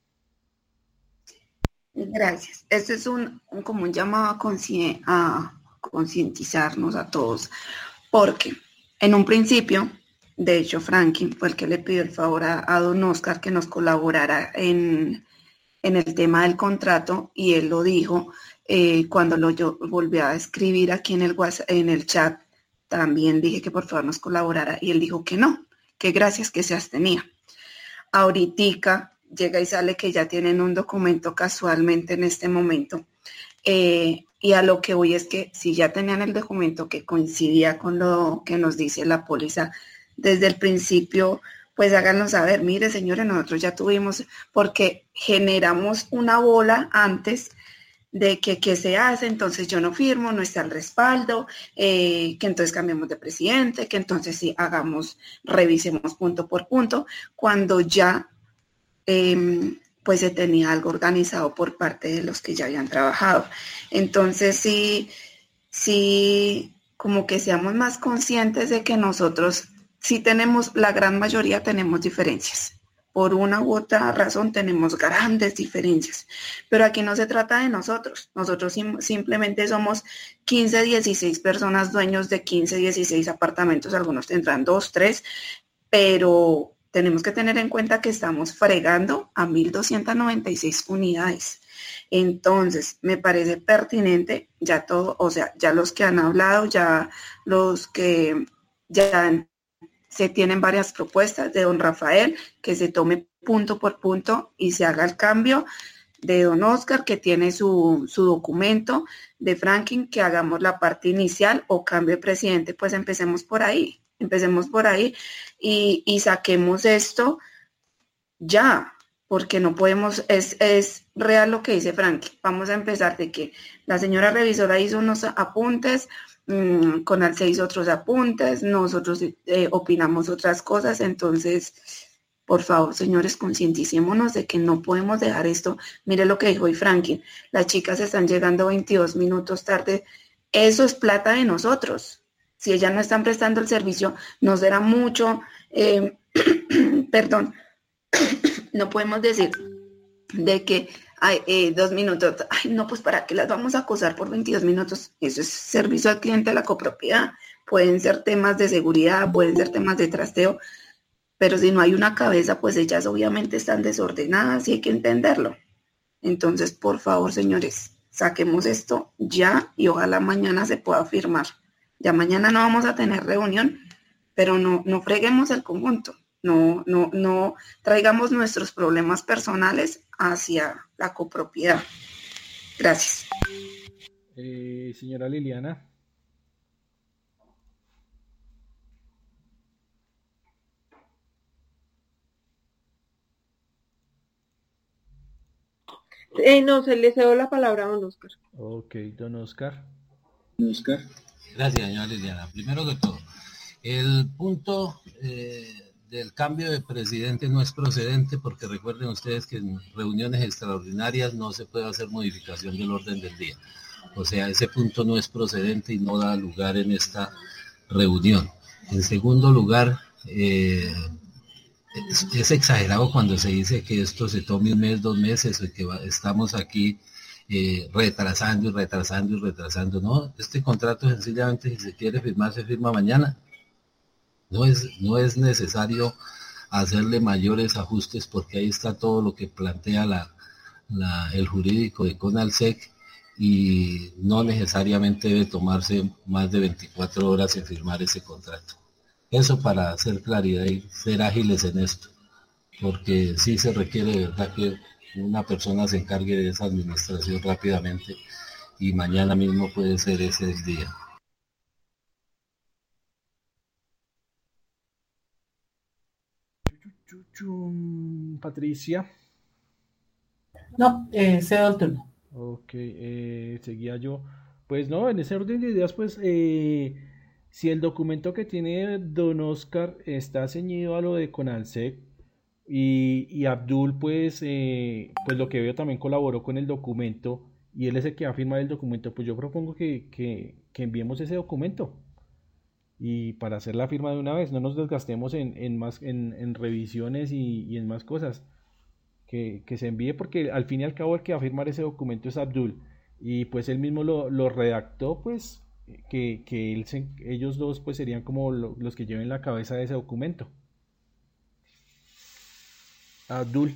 Gracias. Este es como un llamado a concientizarnos a todos, porque en un principio, de hecho, Franklin fue el que le pidió el favor a don Oscar que nos colaborara en el tema del contrato y él lo dijo cuando yo volví a escribir aquí en el WhatsApp, en el chat, también dije que por favor nos colaborara y él dijo que no, que gracias, que se abstenía. Ahoritica llega y sale que ya tienen un documento casualmente en este momento. Y a lo que voy es que si ya tenían el documento que coincidía con lo que nos dice la póliza desde el principio, pues háganlo saber. Mire, señores, nosotros ya tuvimos, porque generamos una bola antes de que qué se hace, entonces yo no firmo, no está el respaldo, que entonces cambiamos de presidente, que entonces sí revisemos punto por punto, cuando ya pues se tenía algo organizado por parte de los que ya habían trabajado. Entonces sí, como que seamos más conscientes de que nosotros sí tenemos, la gran mayoría tenemos diferencias, por una u otra razón tenemos grandes diferencias, pero aquí no se trata de nosotros simplemente somos 15, 16 personas dueños de 15, 16 apartamentos, algunos tendrán 2, 3, pero tenemos que tener en cuenta que estamos fregando a 1.296 unidades. Entonces, me parece pertinente ya todo, o sea, ya los que han hablado, ya los que ya se tienen varias propuestas de don Rafael, que se tome punto por punto y se haga el cambio, de don Oscar, que tiene su documento, de Franklin, que hagamos la parte inicial o cambio de presidente. Pues empecemos por ahí y saquemos esto ya, porque no podemos, es real lo que dice Franklin. Vamos a empezar de que la señora revisora hizo unos apuntes, Conalce hizo otros apuntes, nosotros opinamos otras cosas, entonces, por favor, señores, concienticémonos de que no podemos dejar esto. Mire lo que dijo hoy Franklin, las chicas están llegando 22 minutos tarde, eso es plata de nosotros. Si ellas no están prestando el servicio, nos será mucho, perdón, no podemos decir de que hay 2 minutos, ay no, pues para qué las vamos a acosar por 22 minutos, eso es servicio al cliente de la copropiedad, pueden ser temas de seguridad, pueden ser temas de trasteo, pero si no hay una cabeza, pues ellas obviamente están desordenadas y hay que entenderlo. Entonces, por favor, señores, saquemos esto ya y ojalá mañana se pueda firmar. Ya mañana no vamos a tener reunión, pero no freguemos el conjunto. No traigamos nuestros problemas personales hacia la copropiedad. Gracias. Señora Liliana. No, se le cedo la palabra a don Oscar. Ok, don Oscar. Gracias, señora Liliana. Primero que todo, el punto del cambio de presidente no es procedente porque recuerden ustedes que en reuniones extraordinarias no se puede hacer modificación del orden del día. O sea, ese punto no es procedente y no da lugar en esta reunión. En segundo lugar, es exagerado cuando se dice que esto se tome 1 mes, 2 meses, o que estamos aquí retrasando. No, este contrato sencillamente, si se quiere firmar, se firma mañana. No es necesario hacerle mayores ajustes porque ahí está todo lo que plantea el jurídico de Conalsec y no necesariamente debe tomarse más de 24 horas en firmar ese contrato. Eso para hacer claridad y ser ágiles en esto, porque sí se requiere de verdad que una persona se encargue de esa administración rápidamente y mañana mismo puede ser ese el día. Patricia. No, cedo el turno. Ok, seguía yo. Pues no, en ese orden de ideas, pues si el documento que tiene don Oscar está ceñido a lo de Conalsec y Abdul, pues lo que veo también colaboró con el documento y él es el que va a firmar el documento, pues yo propongo que enviemos ese documento y para hacer la firma de una vez, no nos desgastemos en revisiones y en más cosas. Que se envíe porque al fin y al cabo el que va a firmar ese documento es Abdul y pues él mismo lo redactó, pues que ellos dos pues serían como los que lleven la cabeza de ese documento. Abdul.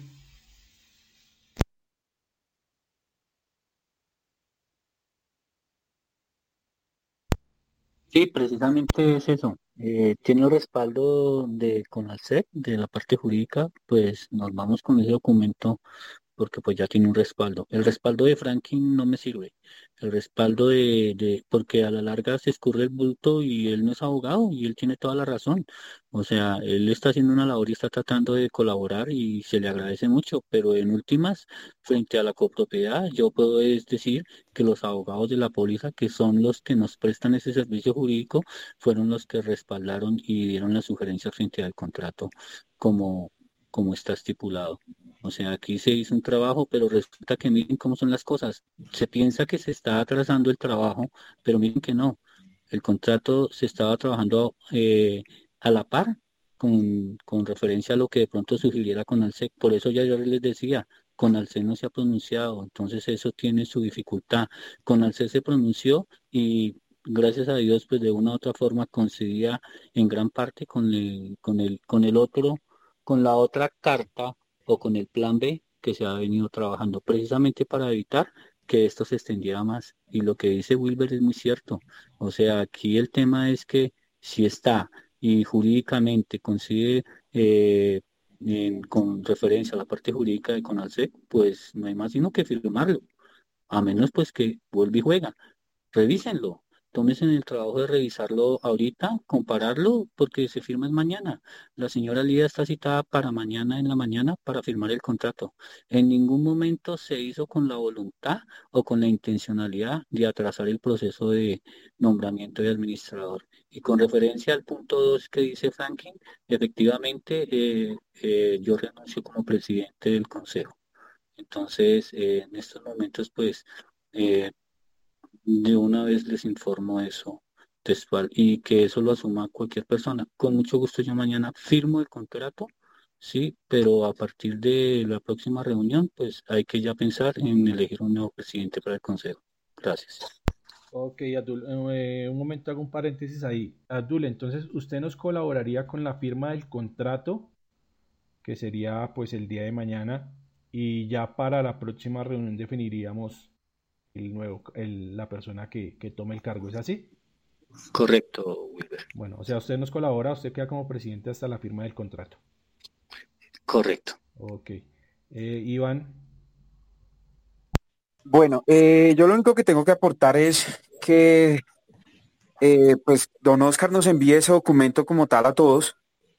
Sí, precisamente es eso. Tiene el respaldo de Conalsec, de la parte jurídica, pues nos vamos con ese documento porque pues ya tiene un respaldo. El respaldo de Franklin no me sirve. El respaldo porque a la larga se escurre el bulto y él no es abogado y él tiene toda la razón. O sea, él está haciendo una labor y está tratando de colaborar y se le agradece mucho, pero en últimas, frente a la copropiedad, yo puedo decir que los abogados de la póliza, que son los que nos prestan ese servicio jurídico, fueron los que respaldaron y dieron la sugerencia frente al contrato como, como está estipulado. O sea, aquí se hizo un trabajo, pero resulta que miren cómo son las cosas. Se piensa que se está atrasando el trabajo, pero miren que no. El contrato se estaba trabajando a la par con referencia a lo que de pronto sugiriera Conalsec. Por eso ya yo les decía, Conalsec no se ha pronunciado, entonces eso tiene su dificultad. Conalsec se pronunció y gracias a Dios, pues de una u otra forma coincidía en gran parte con la otra carta o con el plan B que se ha venido trabajando precisamente para evitar que esto se extendiera más. Y lo que dice Wilber es muy cierto. O sea, aquí el tema es que si está y jurídicamente coincide con referencia a la parte jurídica de CONALSEC, pues no hay más sino que firmarlo, a menos pues que vuelva y juega. Revísenlo, tómense en el trabajo de revisarlo ahorita, compararlo, porque se firma es mañana. La señora Lía está citada para mañana en la mañana para firmar el contrato. En ningún momento se hizo con la voluntad o con la intencionalidad de atrasar el proceso de nombramiento de administrador. Y con referencia al punto 2 que dice Franklin, efectivamente yo renuncio como presidente del consejo. Entonces, en estos momentos, pues, eh, de una vez les informo eso textual y que eso lo asuma cualquier persona. Con mucho gusto yo mañana firmo el contrato, sí, pero a partir de la próxima reunión, pues hay que ya pensar en elegir un nuevo presidente para el consejo. Gracias. Ok, Abdul, un momento, hago un paréntesis ahí. Abdul, entonces usted nos colaboraría con la firma del contrato, que sería pues el día de mañana, y ya para la próxima reunión definiríamos la persona que tome el cargo, ¿es así? Correcto, Wilber. Bueno, o sea, usted nos colabora, usted queda como presidente hasta la firma del contrato. Correcto. Ok. Iván. Bueno, yo lo único que tengo que aportar es que pues don Oscar nos envíe ese documento como tal a todos.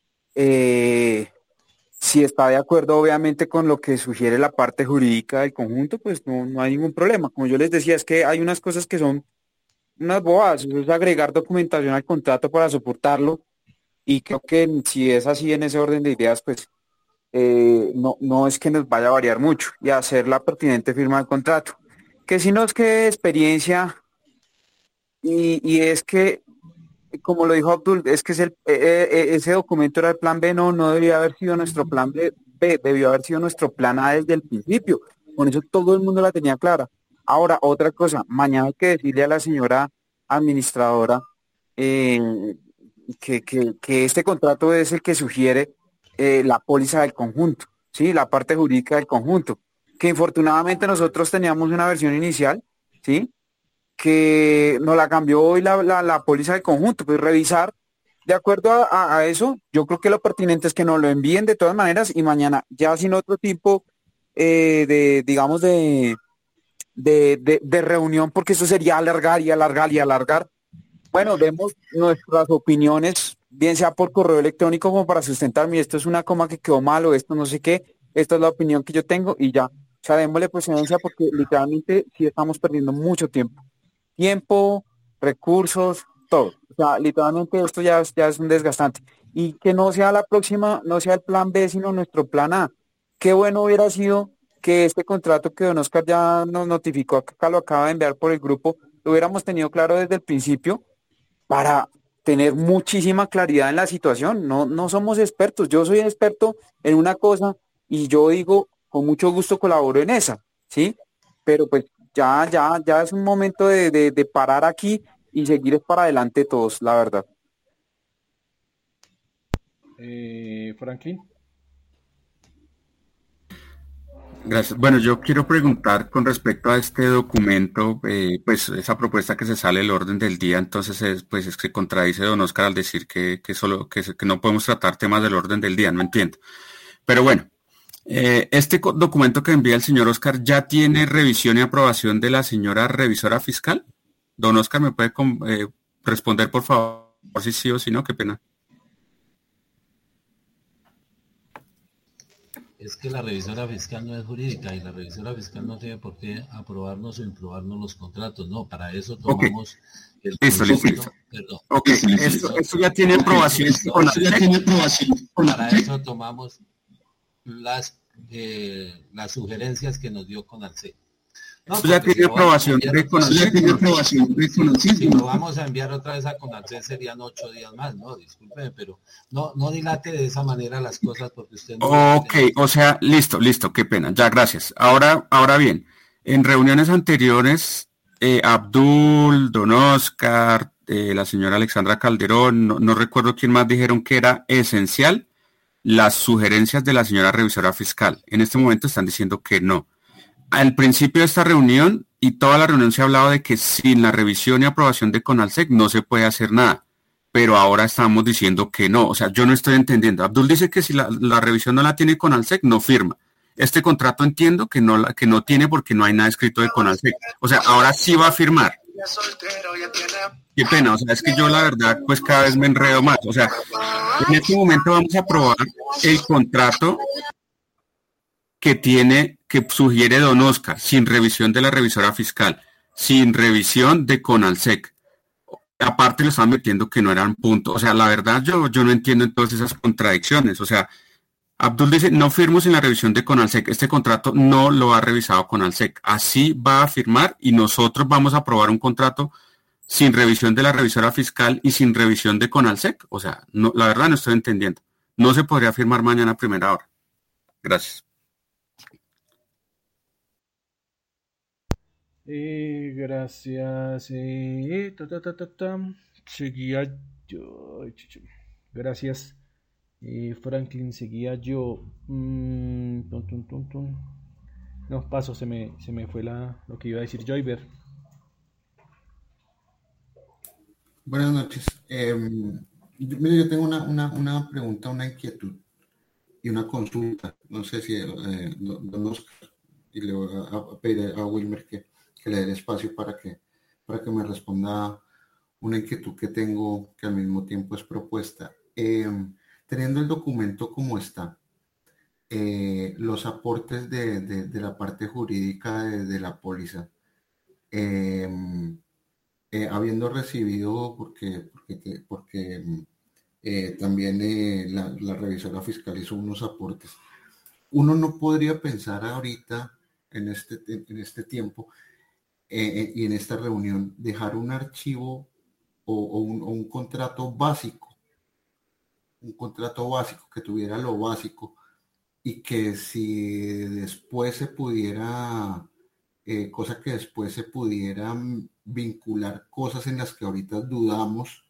Si está de acuerdo obviamente con lo que sugiere la parte jurídica del conjunto, pues no hay ningún problema. Como yo les decía, es que hay unas cosas que son unas bobadas, eso es agregar documentación al contrato para soportarlo, y creo que si es así en ese orden de ideas, pues no es que nos vaya a variar mucho y hacer la pertinente firma del contrato. Que si nos quede experiencia y es que, como lo dijo Abdul, es que ese documento era el plan B, no debería haber sido nuestro plan B, debió haber sido nuestro plan A desde el principio. Con eso todo el mundo la tenía clara. Ahora, otra cosa, mañana hay que decirle a la señora administradora que este contrato es el que sugiere la póliza del conjunto, ¿sí? La parte jurídica del conjunto, que infortunadamente nosotros teníamos una versión inicial, ¿sí? Que nos la cambió hoy la póliza del conjunto, pues revisar de acuerdo a eso. Yo creo que lo pertinente es que nos lo envíen de todas maneras y mañana ya sin otro tipo digamos de reunión, porque eso sería alargar y alargar y alargar. Bueno, demos nuestras opiniones, bien sea por correo electrónico como para sustentar, mire, esto es una coma que quedó mal o esto no sé qué, esta es la opinión que yo tengo y ya. O sea, démosle precedencia porque literalmente sí estamos perdiendo mucho tiempo, recursos, todo. O sea, literalmente esto ya es un desgastante. Y que no sea la próxima, no sea el plan B, sino nuestro plan A. Qué bueno hubiera sido que este contrato que don Oscar ya nos notificó, acá lo acaba de enviar por el grupo, lo hubiéramos tenido claro desde el principio para tener muchísima claridad en la situación. No somos expertos, yo soy experto en una cosa y yo digo, con mucho gusto colaboro en esa, ¿sí? Pero pues ya es un momento de parar aquí y seguir para adelante todos, la verdad. Franklin. Gracias. Bueno, yo quiero preguntar con respecto a este documento, pues esa propuesta que se sale del orden del día, entonces es que contradice don Oscar al decir que no podemos tratar temas del orden del día, no entiendo. Pero bueno, este documento que envía el señor Oscar ya tiene revisión y aprobación de la señora revisora fiscal. Don Oscar, ¿me puede responder, por favor, si sí o si no? Qué pena. Es que la revisora fiscal no es jurídica y la revisora fiscal no tiene por qué aprobarnos o improbarnos los contratos. No, para eso tomamos el concepto. Perdón. Okay. Esto ya tiene aprobación. Para eso tomamos las sugerencias que nos dio CONALSEC. No, Esto ya porque tiene aprobación de CONALCET. Si lo vamos a enviar otra vez a CONALCET serían 8 días más, ¿no? Discúlpeme, pero no dilate de esa manera las cosas porque usted no... Ok, o sea, listo, qué pena, ya, gracias. Ahora bien, en reuniones anteriores, Abdul, Don Oscar, la señora Alexandra Calderón, no recuerdo quién más dijeron que era esencial las sugerencias de la señora revisora fiscal. En este momento están diciendo que no. Al principio de esta reunión y toda la reunión se ha hablado de que sin la revisión y aprobación de CONALSEC no se puede hacer nada, pero ahora estamos diciendo que no. O sea, yo no estoy entendiendo. Abdul dice que si la revisión no la tiene CONALSEC, no firma. Este contrato entiendo que no tiene porque no hay nada escrito de CONALSEC. O sea, ahora sí va a firmar. Qué pena, o sea, es que yo la verdad pues cada vez me enredo más. O sea, en este momento vamos a aprobar el contrato que sugiere Don Oscar, sin revisión de la revisora fiscal, sin revisión de CONALSEC. Aparte lo están metiendo que no eran puntos. O sea, la verdad yo no entiendo entonces esas contradicciones. O sea, Abdul dice, no firmo sin la revisión de CONALSEC. Este contrato no lo ha revisado CONALSEC. Así va a firmar y nosotros vamos a aprobar un contrato sin revisión de la revisora fiscal y sin revisión de CONALSEC. O sea, no, la verdad no estoy entendiendo. No se podría firmar mañana a primera hora. Gracias. Gracias. Seguía yo. Gracias. Franklin, seguía yo. No, paso, se me fue lo que iba a decir Joyver. Buenas noches. Mire, yo tengo una pregunta, una inquietud y una consulta. No sé si don Oscar, y le voy a pedir a Wilmer que le dé el espacio para que me responda una inquietud que tengo que al mismo tiempo es propuesta. Teniendo el documento como está, los aportes de la parte jurídica de la póliza, habiendo recibido, porque también la revisora fiscal hizo unos aportes, uno no podría pensar ahorita en este tiempo y en esta reunión dejar un archivo o un contrato básico, que tuviera lo básico y que si después se pudiera, cosa que después se pudieran vincular cosas en las que ahorita dudamos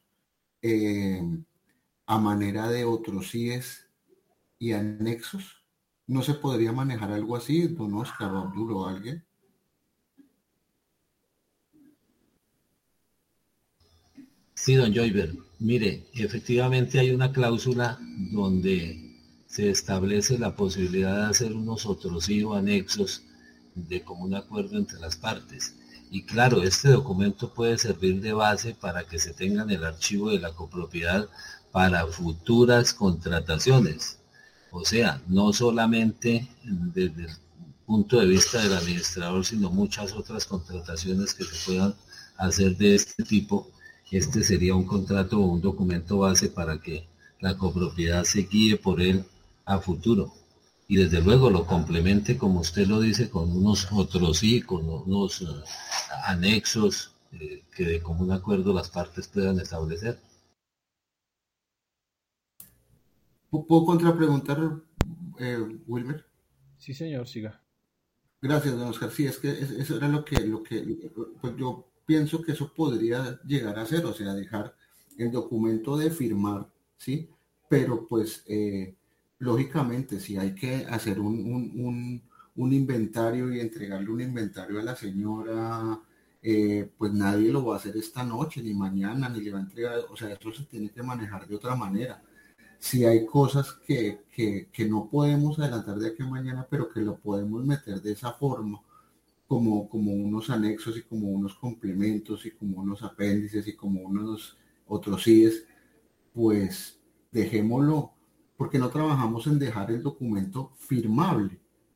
a manera de otros CIES y anexos. ¿No se podría manejar algo así, don Oscar o Abdul o alguien? Sí, don Joyver. Mire, efectivamente hay una cláusula donde se establece la posibilidad de hacer unos otros o anexos de común acuerdo entre las partes. Y claro, este documento puede servir de base para que se tenga en el archivo de la copropiedad para futuras contrataciones. O sea, no solamente desde el punto de vista del administrador, sino muchas otras contrataciones que se puedan hacer de este tipo. Este sería un contrato o un documento base para que la copropiedad se guíe por él a futuro. Y desde luego lo complemente, como usted lo dice, con unos otros con unos anexos que de común acuerdo las partes puedan establecer. ¿Puedo contrapreguntar, Wilmer? Sí, señor, siga. Gracias, don Oscar. Sí, es que eso era lo que pues yo pienso que eso podría llegar a ser, o sea, dejar el documento de firmar, ¿sí? Pero pues lógicamente si hay que hacer un inventario y entregarle un inventario a la señora, pues nadie lo va a hacer esta noche, ni mañana, ni le va a entregar, o sea, esto se tiene que manejar de otra manera. Si hay cosas que no podemos adelantar de aquí a mañana, pero que lo podemos meter de esa forma, como unos anexos y como unos complementos y como unos apéndices y como unos otros CIES, pues dejémoslo, porque no trabajamos en dejar el documento firmable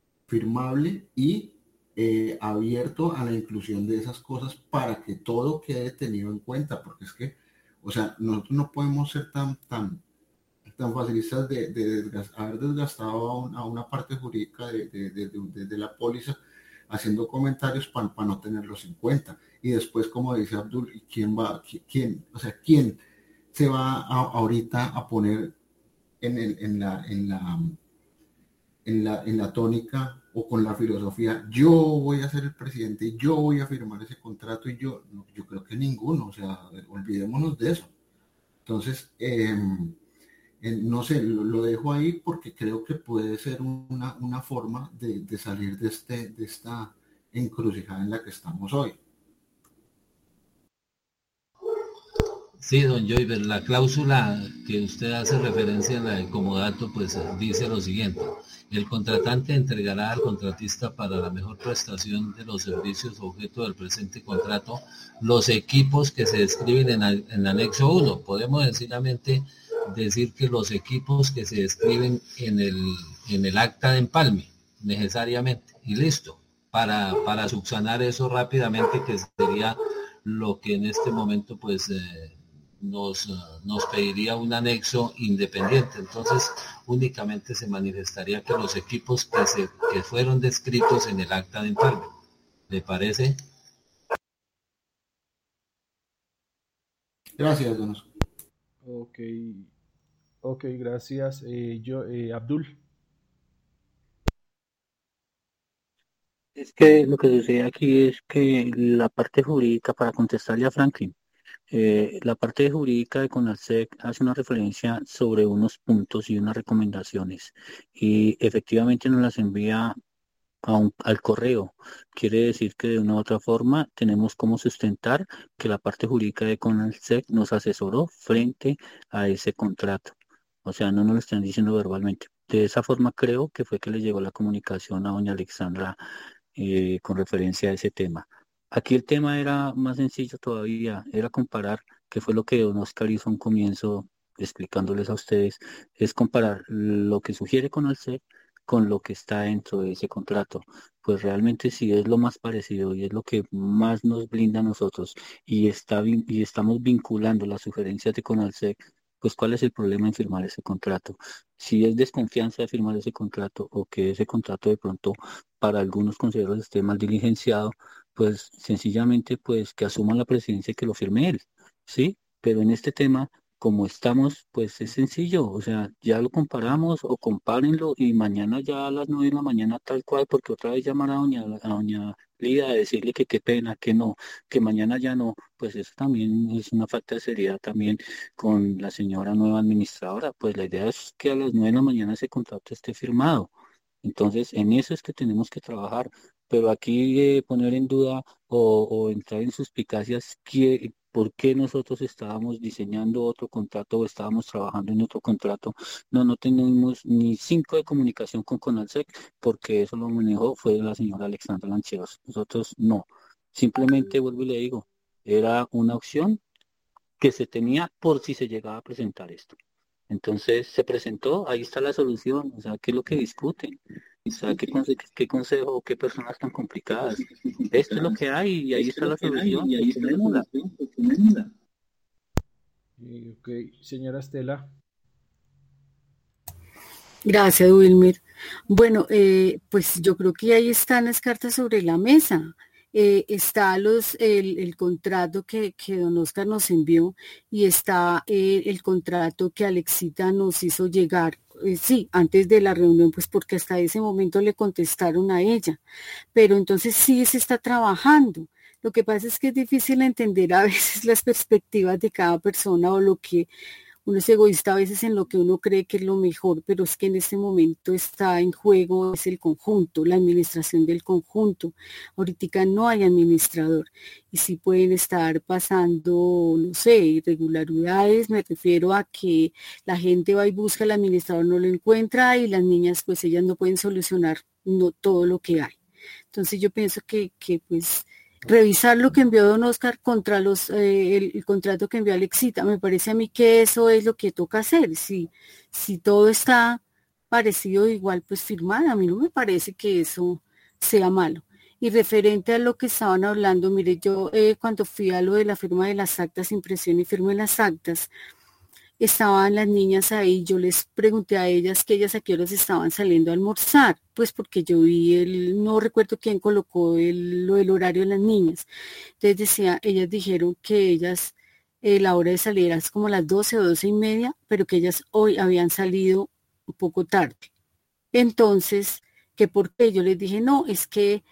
y abierto a la inclusión de esas cosas para que todo quede tenido en cuenta, porque es que, o sea, nosotros no podemos ser tan facilistas de haber desgastado a una parte jurídica de la póliza, haciendo comentarios para no tenerlos en cuenta. Y después, como dice Abdul, ¿quién se va ahorita a poner en la tónica o con la filosofía, yo voy a ser el presidente y yo voy a firmar ese contrato? Y yo creo que ninguno, o sea, olvidémonos de eso. Entonces, no sé, lo dejo ahí porque creo que puede ser una forma de salir de esta encrucijada en la que estamos hoy. Sí, don Joyver, la cláusula que usted hace referencia en la del comodato, pues dice lo siguiente: el contratante entregará al contratista para la mejor prestación de los servicios objeto del presente contrato los equipos que se describen en el anexo 1. Podemos sencillamente decir que los equipos que se describen en el acta de empalme, necesariamente, y listo, para subsanar eso rápidamente, que sería lo que en este momento pues nos pediría un anexo independiente. Entonces únicamente se manifestaría que los equipos que fueron descritos en el acta de empalme. ¿Le parece? Gracias, don Oscar. Ok, gracias. Abdul. Es que lo que sucede aquí es que la parte jurídica, para contestarle a Franklin, la parte jurídica de CONALSEC hace una referencia sobre unos puntos y unas recomendaciones, y efectivamente nos las envía al correo. Quiere decir que de una u otra forma tenemos cómo sustentar que la parte jurídica de CONALSEC nos asesoró frente a ese contrato. O sea, no nos lo están diciendo verbalmente. De esa forma creo que fue que le llegó la comunicación a doña Alexandra con referencia a ese tema. Aquí el tema era más sencillo todavía, era comparar, que fue lo que don Oscar hizo a un comienzo explicándoles a ustedes, es comparar lo que sugiere CONALSEC con lo que está dentro de ese contrato. Pues realmente sí es lo más parecido y es lo que más nos blinda a nosotros, y estamos vinculando las sugerencias de CONALSEC. Pues ¿cuál es el problema en firmar ese contrato? Si es desconfianza de firmar ese contrato, o que ese contrato de pronto para algunos consejeros esté mal diligenciado, pues sencillamente pues que asuma la presidencia y que lo firme él, ¿sí? Pero en este tema, como estamos, pues es sencillo, o sea, ya lo comparamos o compárenlo, y mañana ya a las 9 de la mañana tal cual, porque otra vez llamar a doña Lida a decirle que qué pena, que no, que mañana ya no, pues eso también es una falta de seriedad también con la señora nueva administradora. Pues la idea es que a las 9 de la mañana ese contrato esté firmado. Entonces, en eso es que tenemos que trabajar, pero aquí poner en duda o entrar en suspicacias por qué nosotros estábamos diseñando otro contrato o estábamos trabajando en otro contrato. No tenemos ni 5 de comunicación con CONALSEC, porque eso lo manejó fue la señora Alexandra Lancheros. Nosotros no. Simplemente, vuelvo y le digo, era una opción que se tenía por si se llegaba a presentar esto. Entonces se presentó, ahí está la solución. O sea, ¿qué es lo que discuten? O sea, ¿qué consejo, qué personas tan complicadas? Esto es lo que hay y ahí está la solución. Ok, señora Estela. Gracias, Wilmer. Bueno, pues yo creo que ahí están las cartas sobre la mesa. Está el contrato que don Oscar nos envió, y está el contrato que Alexita nos hizo llegar, sí, antes de la reunión, pues porque hasta ese momento le contestaron a ella, pero entonces sí se está trabajando. Lo que pasa es que es difícil entender a veces las perspectivas de cada persona, o lo que uno es egoísta a veces en lo que uno cree que es lo mejor, pero es que en este momento está en juego es el conjunto, la administración del conjunto. Ahorita no hay administrador, y sí pueden estar pasando, no sé, irregularidades. Me refiero a que la gente va y busca al administrador, no lo encuentra, y las niñas pues ellas no pueden solucionar no todo lo que hay. Entonces yo pienso que pues revisar lo que envió don Oscar contra el contrato que envió Alexita. Me parece a mí que eso es lo que toca hacer. Si todo está parecido igual, pues firmar. A mí no me parece que eso sea malo. Y referente a lo que estaban hablando, mire, yo cuando fui a lo de la firma de las actas, impresión y firma de las actas, estaban las niñas ahí, yo les pregunté a ellas que ellas a qué horas estaban saliendo a almorzar, pues porque yo vi no recuerdo quién colocó lo del horario de las niñas. Entonces ellas dijeron que ellas, la hora de salir era como las 12 o 12:30, pero que ellas hoy habían salido un poco tarde. Entonces, que por qué yo les dije, no, es que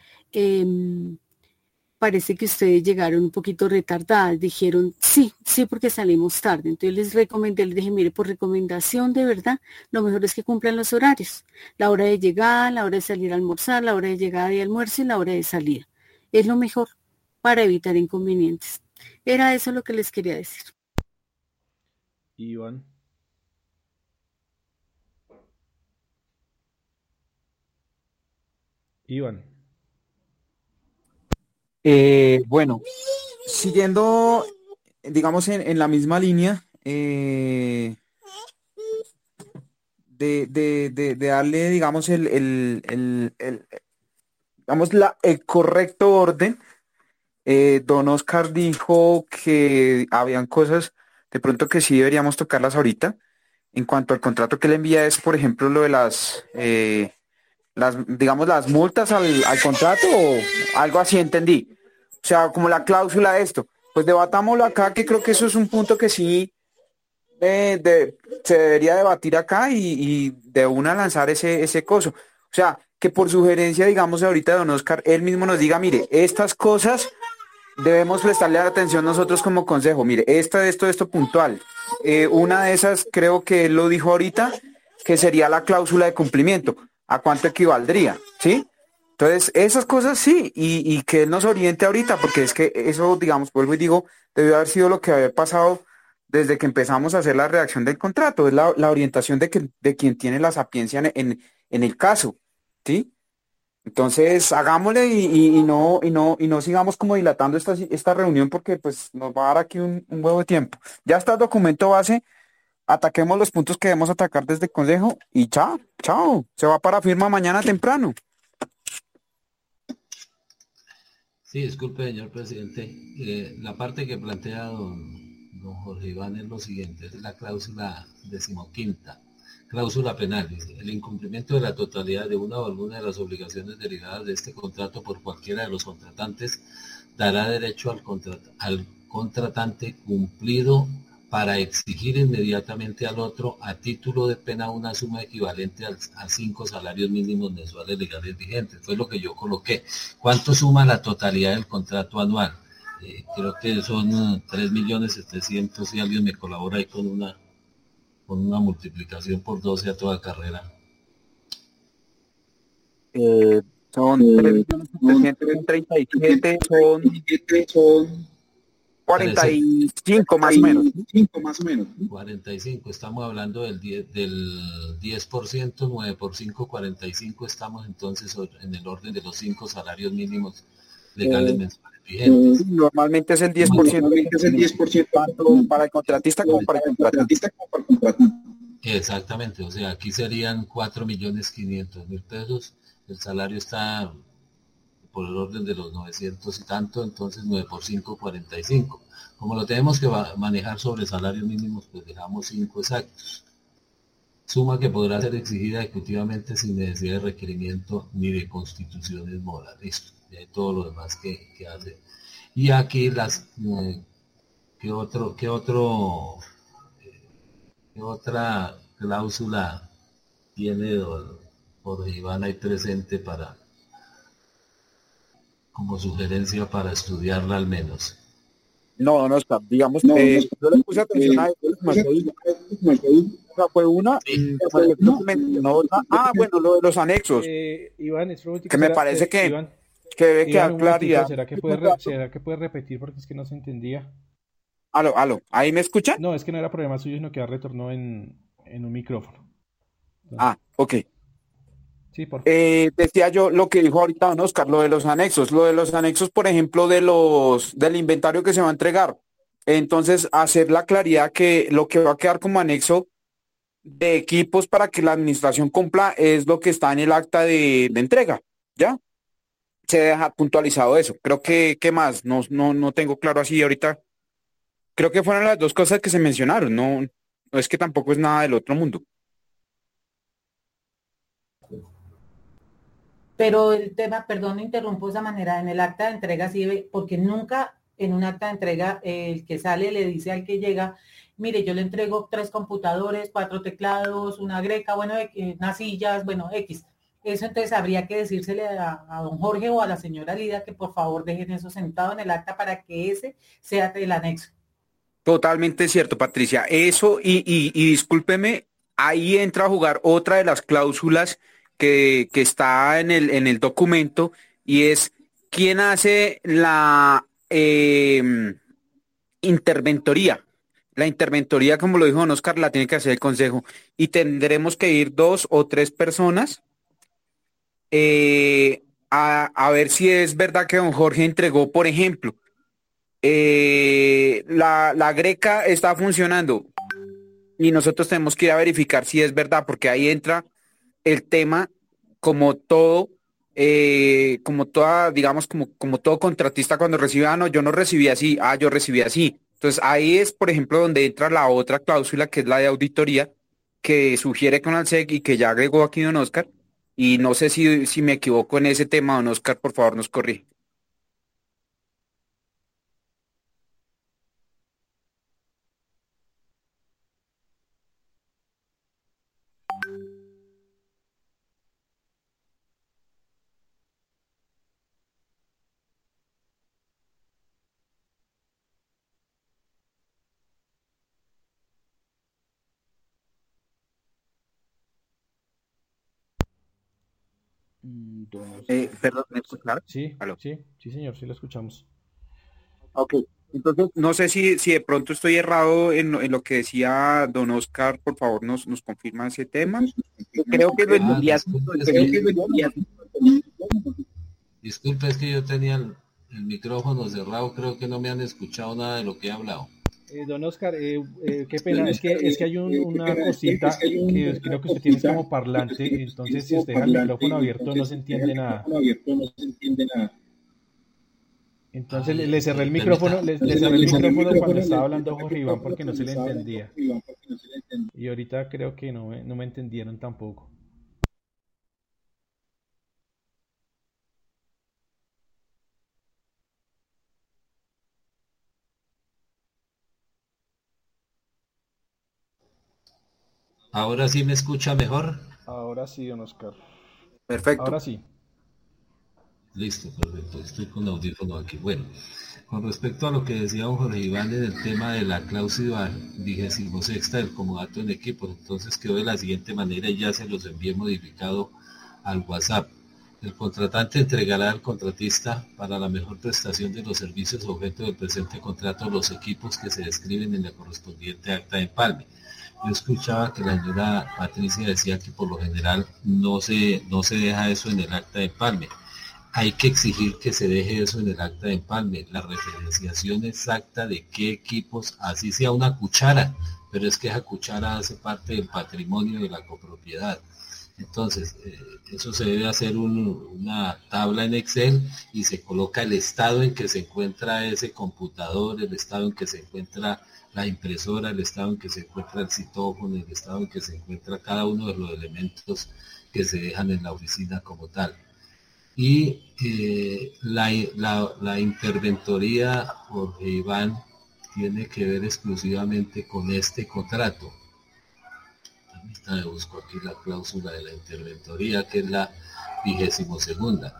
parece que ustedes llegaron un poquito retardadas. Dijeron, sí, sí, porque salimos tarde. Entonces les dije, mire, por recomendación de verdad, lo mejor es que cumplan los horarios. La hora de llegada, la hora de salir a almorzar, la hora de llegada y almuerzo y la hora de salida. Es lo mejor para evitar inconvenientes. Era eso lo que les quería decir. Iván. Iván. Bueno, siguiendo, digamos, en la misma línea de darle, digamos, digamos, el correcto orden, don Oscar dijo que habían cosas de pronto que sí deberíamos tocarlas ahorita. En cuanto al contrato que le envía es, por ejemplo, lo de digamos, las multas al contrato o algo así, entendí. O sea, como la cláusula de esto. Pues debatámoslo acá, que creo que eso es un punto que sí se debería debatir acá y de una lanzar ese coso. O sea, que por sugerencia, digamos, ahorita de don Oscar, él mismo nos diga, mire, estas cosas debemos prestarle atención nosotros como consejo. Mire, esto puntual. Una de esas, creo que él lo dijo ahorita, que sería la cláusula de cumplimiento. ¿A cuánto equivaldría? ¿Sí? Entonces, esas cosas sí, y que él nos oriente ahorita, porque es que eso, digamos, vuelvo y digo, debió haber sido lo que había pasado desde que empezamos a hacer la redacción del contrato, es la orientación de quien tiene la sapiencia en el caso, ¿sí? Entonces, hagámosle y no sigamos como dilatando esta reunión porque pues nos va a dar aquí un huevo de tiempo. Ya está el documento base, ataquemos los puntos que debemos atacar desde el consejo y chao, chao, se va para firma mañana temprano. Sí, disculpe, señor presidente. La parte que plantea don Jorge Iván es lo siguiente, es la cláusula 15ª, cláusula penal. Dice, el incumplimiento de la totalidad de una o alguna de las obligaciones derivadas de este contrato por cualquiera de los contratantes dará derecho al contratante cumplido para exigir inmediatamente al otro a título de pena una suma equivalente a 5 salarios mínimos mensuales legales vigentes. Fue lo que yo coloqué. ¿Cuánto suma la totalidad del contrato anual? Creo que son 3.700.000, si alguien me colabora ahí con una multiplicación por 12 a toda carrera. Son 3.737, son 45 más o menos. 45, estamos hablando del 10%, 9 por 5, 45, estamos entonces en el orden de los 5 salarios mínimos legales mensuales vigentes. Normalmente es el 10%, tanto para el contratista como para el contratista. Exactamente, o sea, aquí serían 4.500.000 pesos, el salario está por el orden de los 900 y tanto, entonces 9 por 5, 45. Como lo tenemos que manejar sobre salarios mínimos, pues dejamos 5 exactos. Suma que podrá ser exigida ejecutivamente sin necesidad de requerimiento ni de constituciones morales. Listo, y hay todo lo demás que hace. Y aquí ¿qué otra cláusula tiene don Jorge Iván ahí presente como sugerencia para estudiarla al menos? No, digamos, yo le puse atención a eso, fue una, bueno, lo de los anexos, Iván, que me parece que debe quedar claridad. ¿Será que puede repetir porque es que no se entendía? Aló, ¿ahí me escuchan? No, es que no era problema suyo, sino que ya retornó en un micrófono. Entonces, ok. Sí, por favor. Decía yo lo que dijo ahorita don Oscar, lo de los anexos, por ejemplo, del inventario que se va a entregar. Entonces, hacer la claridad que lo que va a quedar como anexo de equipos para que la administración cumpla es lo que está en el acta de entrega, ¿ya? Se deja puntualizado eso. Creo que, ¿qué más? No tengo claro así ahorita. Creo que fueron las dos cosas que se mencionaron, No es que tampoco es nada del otro mundo. Pero el tema, perdón, me interrumpo de esa manera, en el acta de entrega sí, porque nunca en un acta de entrega el que sale le dice al que llega, mire, yo le entrego 3 computadores, 4 teclados, una greca, bueno, unas sillas, bueno, X. Eso entonces habría que decírsele a don Jorge o a la señora Lida que por favor dejen eso sentado en el acta para que ese sea el anexo. Totalmente cierto, Patricia. Eso, y discúlpeme, ahí entra a jugar otra de las cláusulas que está en el documento, y es quién hace la interventoría. La interventoría, como lo dijo don Oscar, la tiene que hacer el consejo. Y tendremos que ir 2 o 3 personas a ver si es verdad que don Jorge entregó, por ejemplo, la greca está funcionando y nosotros tenemos que ir a verificar si es verdad, porque ahí entra el tema como todo, como toda, digamos, como todo contratista cuando recibe, no, yo no recibí así, yo recibí así. Entonces ahí es, por ejemplo, donde entra la otra cláusula, que es la de auditoría, que sugiere con Alsec y que ya agregó aquí don Oscar, y no sé si me equivoco en ese tema, don Oscar, por favor nos corrige. Don Oscar. Perdón, ¿me escucharon? Sí, ¿Aló? sí, señor, sí lo escuchamos. Ok, entonces no sé si de pronto estoy errado en lo que decía don Oscar, por favor nos confirma ese tema. Creo que lo entendí así. Disculpe, es que yo tenía el micrófono cerrado, creo que no me han escuchado nada de lo que he hablado. Don Oscar, qué pena, es que hay una cosita que creo que usted tiene como parlante, entonces si usted deja el micrófono abierto no se entiende nada. Entonces le cerré el micrófono, le cerré el micrófono cuando estaba hablando Jorge Iván porque no se le entendía. Y ahorita creo que no me entendieron tampoco. ¿Ahora sí me escucha mejor? Ahora sí, don Oscar. Perfecto. Ahora sí. Listo, perfecto. Estoy con audífono aquí. Bueno, con respecto a lo que decía don Jorge Iván en el tema de la cláusula 26ª del comodato en equipos, entonces quedó de la siguiente manera y ya se los envié modificado al WhatsApp. El contratante entregará al contratista para la mejor prestación de los servicios objeto del presente contrato los equipos que se describen en la correspondiente acta de empalme. Yo escuchaba que la señora Patricia decía que por lo general no se deja eso en el acta de empalme. Hay que exigir que se deje eso en el acta de empalme, la referenciación exacta de qué equipos, así sea una cuchara, pero es que esa cuchara hace parte del patrimonio de la copropiedad. Entonces, eso se debe hacer una tabla en Excel y se coloca el estado en que se encuentra ese computador, el estado en que se encuentra la impresora, el estado en que se encuentra el citófono, el estado en que se encuentra cada uno de los elementos que se dejan en la oficina como tal. Y la interventoría, Jorge Iván, tiene que ver exclusivamente con este contrato. Ahorita busco aquí la cláusula de la interventoría, que es la 22ª.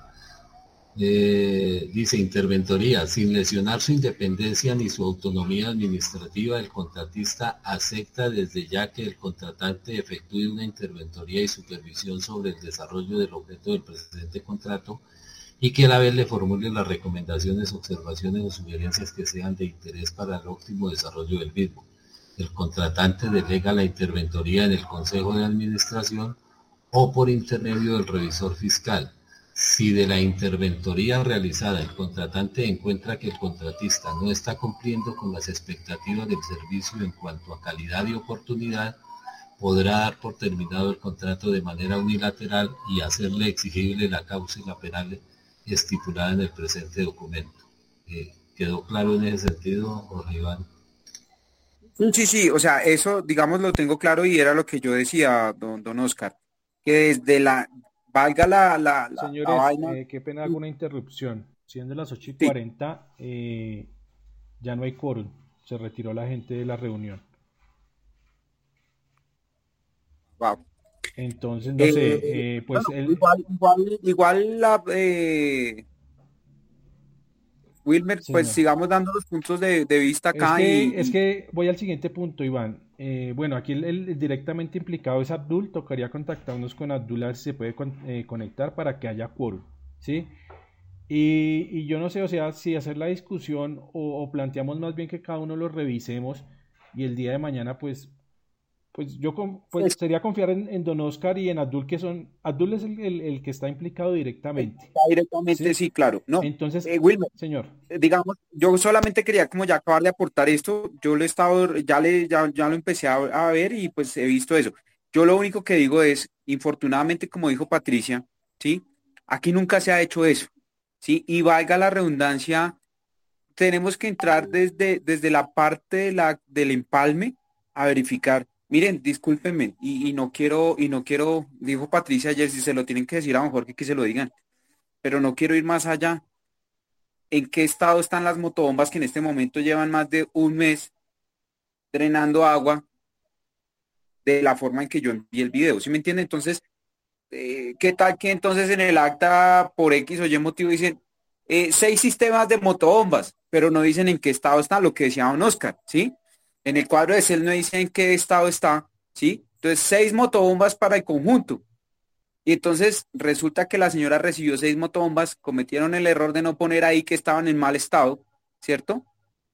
Dice interventoría, sin lesionar su independencia ni su autonomía administrativa, el contratista acepta desde ya que el contratante efectúe una interventoría y supervisión sobre el desarrollo del objeto del presente contrato y que a la vez le formule las recomendaciones, observaciones o sugerencias que sean de interés para el óptimo desarrollo del mismo. El contratante delega la interventoría en el Consejo de Administración o por intermedio del revisor fiscal. Si de la interventoría realizada el contratante encuentra que el contratista no está cumpliendo con las expectativas del servicio en cuanto a calidad y oportunidad, podrá dar por terminado el contrato de manera unilateral y hacerle exigible la cláusula penal estipulada en el presente documento. ¿Quedó claro en ese sentido, Jorge Iván? Sí, sí, sí, o sea, eso, digamos, lo tengo claro y era lo que yo decía, don Oscar, que desde valga la Señores, vaina, qué pena hago una interrupción. Siendo las ocho y sí, 40, ya no hay quórum. Se retiró la gente de la reunión. wow. Entonces, no sé, pues Bueno, igual Wilmer, pues señor. sigamos dando los puntos de vista acá Es que voy al siguiente punto, Iván. Bueno, aquí el directamente implicado es Abdul. Tocaría contactarnos con Abdul a ver si se puede conectar para que haya quórum, ¿sí? Y yo no sé, o sea, si hacer la discusión o planteamos más bien que cada uno lo revisemos y el día de mañana, pues pues y sería confiar en Don Oscar y en Abdul, Abdul es el que está implicado directamente, directamente, ¿sí? sí, claro. No, Entonces, Wilmer, señor, digamos, yo solamente quería como ya acabar de aportar esto, yo le he estado, ya lo empecé a ver y pues he visto eso. Yo lo único que digo es, infortunadamente, como dijo Patricia, ¿sí? Aquí nunca se ha hecho eso, ¿sí? Y valga la redundancia, tenemos que entrar desde la parte del empalme a verificar. Miren, discúlpenme, y no quiero, dijo Patricia ayer, si se lo tienen que decir a lo mejor que se lo digan, pero no quiero ir más allá. ¿En qué estado están las motobombas que en este momento llevan más de un mes drenando agua de la forma en que yo envié el video? ¿Sí me entiende? Entonces, ¿qué tal que entonces en el acta por X o Y motivo dicen 6 sistemas de motobombas, pero no dicen en qué estado está, lo que decía don Oscar, ¿sí? En el cuadro de CEL no dice en qué estado está, ¿sí? Entonces, 6 motobombas para el conjunto. Y entonces resulta que la señora recibió 6 motobombas, cometieron el error de no poner ahí que estaban en mal estado, ¿cierto?